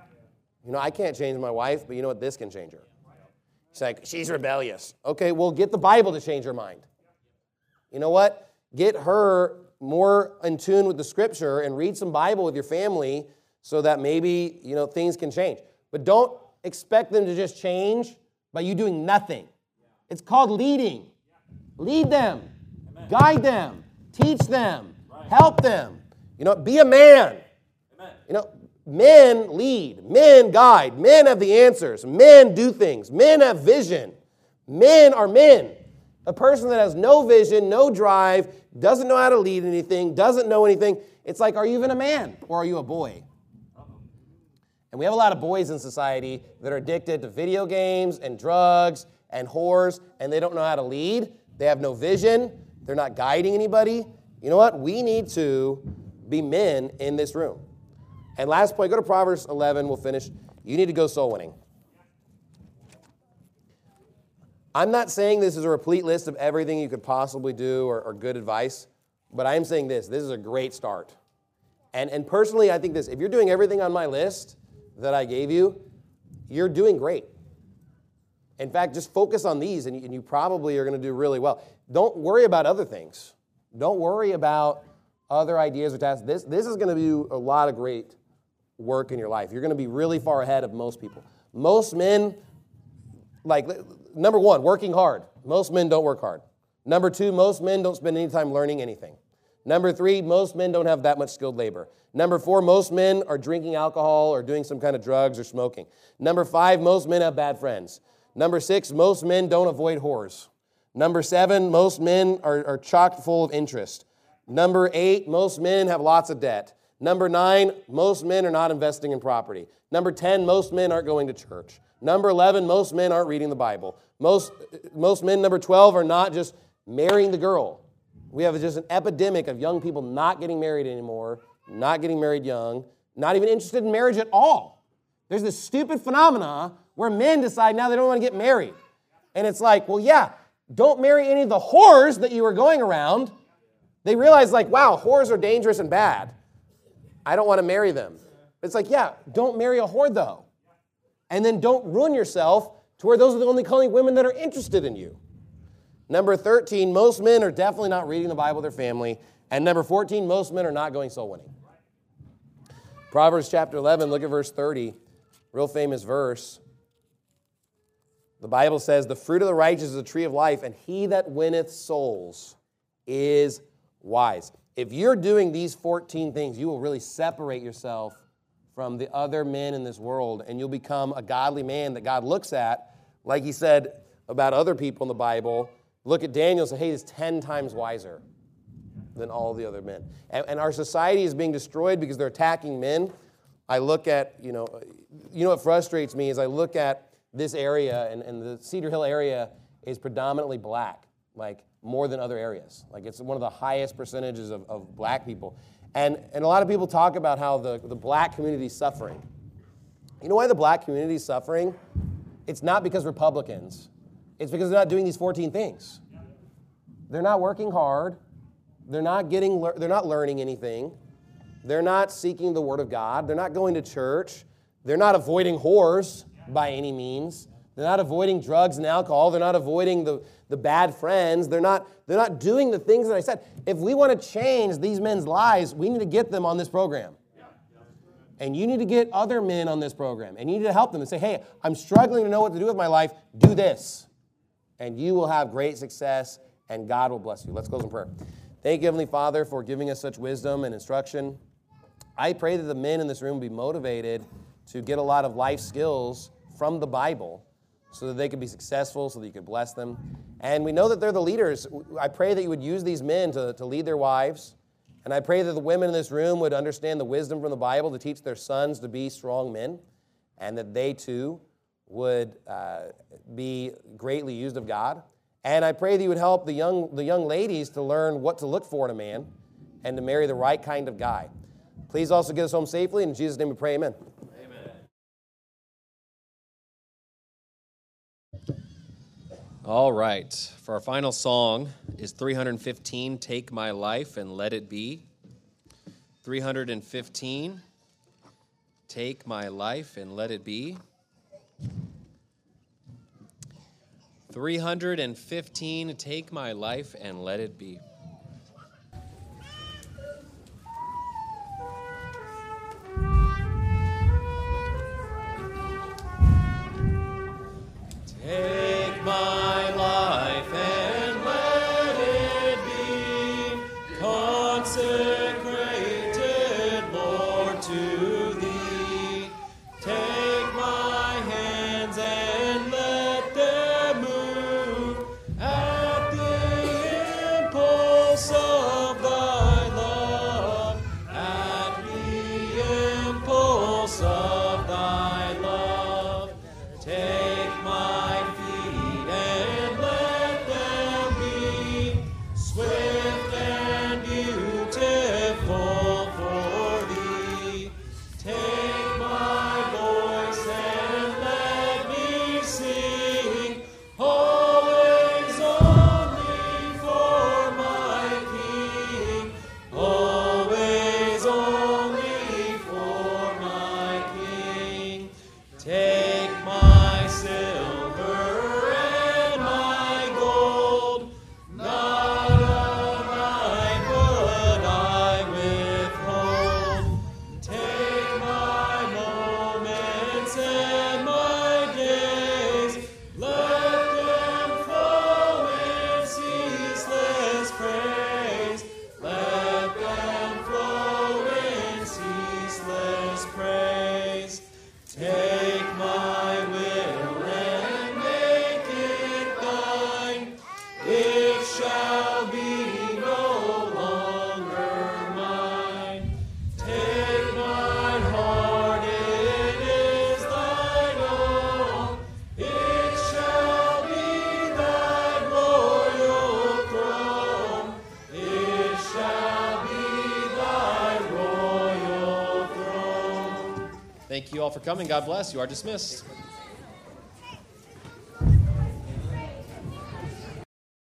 I can't change my wife, but you know what? This can change her. She's like, she's rebellious. Okay, well, get the Bible to change her mind. You know what? Get her more in tune with the Scripture and read some Bible with your family so that maybe, things can change. But don't expect them to just change by you doing nothing. It's called leading. Lead them. Amen. Guide them. Teach them. Right. Help them. Be a man. Amen. Men lead, men guide, men have the answers, men do things, men have vision. Men are men. A person that has no vision, no drive, doesn't know how to lead anything, doesn't know anything, it's like, are you even a man or are you a boy? And we have a lot of boys in society that are addicted to video games and drugs and whores, and they don't know how to lead. They have no vision. They're not guiding anybody. You know what? We need to be men in this room. And last point, go to Proverbs 11, we'll finish. You need to go soul winning. I'm not saying this is a replete list of everything you could possibly do or good advice, but I am saying this is a great start. And personally, I think this, if you're doing everything on my list that I gave you, you're doing great. In fact, just focus on these and you probably are going to do really well. Don't worry about other things. Don't worry about other ideas or tasks. This is going to do a lot of great work in your life. You're going to be really far ahead of most people. Most men, number one, working hard. Most men don't work hard. Number two, most men don't spend any time learning anything. Number three, most men don't have that much skilled labor. Number four, most men are drinking alcohol or doing some kind of drugs or smoking. Number five, most men have bad friends. Number six, most men don't avoid whores. Number seven, most men are chock full of interest. Number 8, most men have lots of debt. Number 9, most men are not investing in property. Number 10, most men aren't going to church. Number 11, most men aren't reading the Bible. Most men, number 12, are not just marrying the girl. We have just an epidemic of young people not getting married anymore, not getting married young, not even interested in marriage at all. There's this stupid phenomena where men decide now they don't want to get married. And it's like, well, yeah, don't marry any of the whores that you were going around. They realize, wow, whores are dangerous and bad. I don't want to marry them. It's like, yeah, don't marry a whore, though. And then don't ruin yourself to where those are the only women that are interested in you. Number 13, most men are definitely not reading the Bible with their family. And number 14, most men are not going soul winning. Proverbs chapter 11, look at verse 30. Real famous verse. The Bible says, the fruit of the righteous is a tree of life, and he that winneth souls is wise. If you're doing these 14 things, you will really separate yourself from the other men in this world, and you'll become a godly man that God looks at, like he said about other people in the Bible. Look at Daniel and say, hey, he's 10 times wiser than all the other men. And our society is being destroyed because they're attacking men. I look at, you know what frustrates me is I look at this area, and the Cedar Hill area is predominantly black, like more than other areas. Like it's one of the highest percentages of black people. And a lot of people talk about how the black community is suffering. You know why the black community is suffering? It's not because Republicans. It's because they're not doing these 14 things. They're not working hard. They're not learning anything. They're not seeking the Word of God. They're not going to church. They're not avoiding whores by any means. They're not avoiding drugs and alcohol. They're not avoiding the bad friends. They're not doing the things that I said. If we want to change these men's lives, we need to get them on this program. And you need to get other men on this program. And you need to help them and say, hey, I'm struggling to know what to do with my life. Do this. And you will have great success, and God will bless you. Let's close in prayer. Thank you, Heavenly Father, for giving us such wisdom and instruction. I pray that the men in this room be motivated to get a lot of life skills from the Bible so that they could be successful, so that you could bless them. And we know that they're the leaders. I pray that you would use these men to lead their wives. And I pray that the women in this room would understand the wisdom from the Bible to teach their sons to be strong men, and that they too would be greatly used of God. And I pray that you would help the young ladies to learn what to look for in a man and to marry the right kind of guy. Please also get us home safely. In Jesus' name we pray, amen. All right, for our final song is 315, Take My Life and Let It Be. 315, Take My Life and Let It Be. 315, Take My Life and Let It Be. Take my life and let it be consecrated, Lord, to Thee. Take my hands and let them move at the impulse of Thy love, at the impulse of Thy love. Take my feet and let them be swift and beautiful for Thee. Take my voice and let me sing, always only for my King, always only for my King. Take my silver and my gold, not of Thine but I withhold. Take my moments and my days, let them flow in ceaseless praise. Let them flow in ceaseless praise. Take my will and make it Thine. It shall be no longer mine. Take my heart, it is Thine own. It shall be Thy royal throne. It shall be Thy royal throne. Thank you all for coming. God bless. You are dismissed.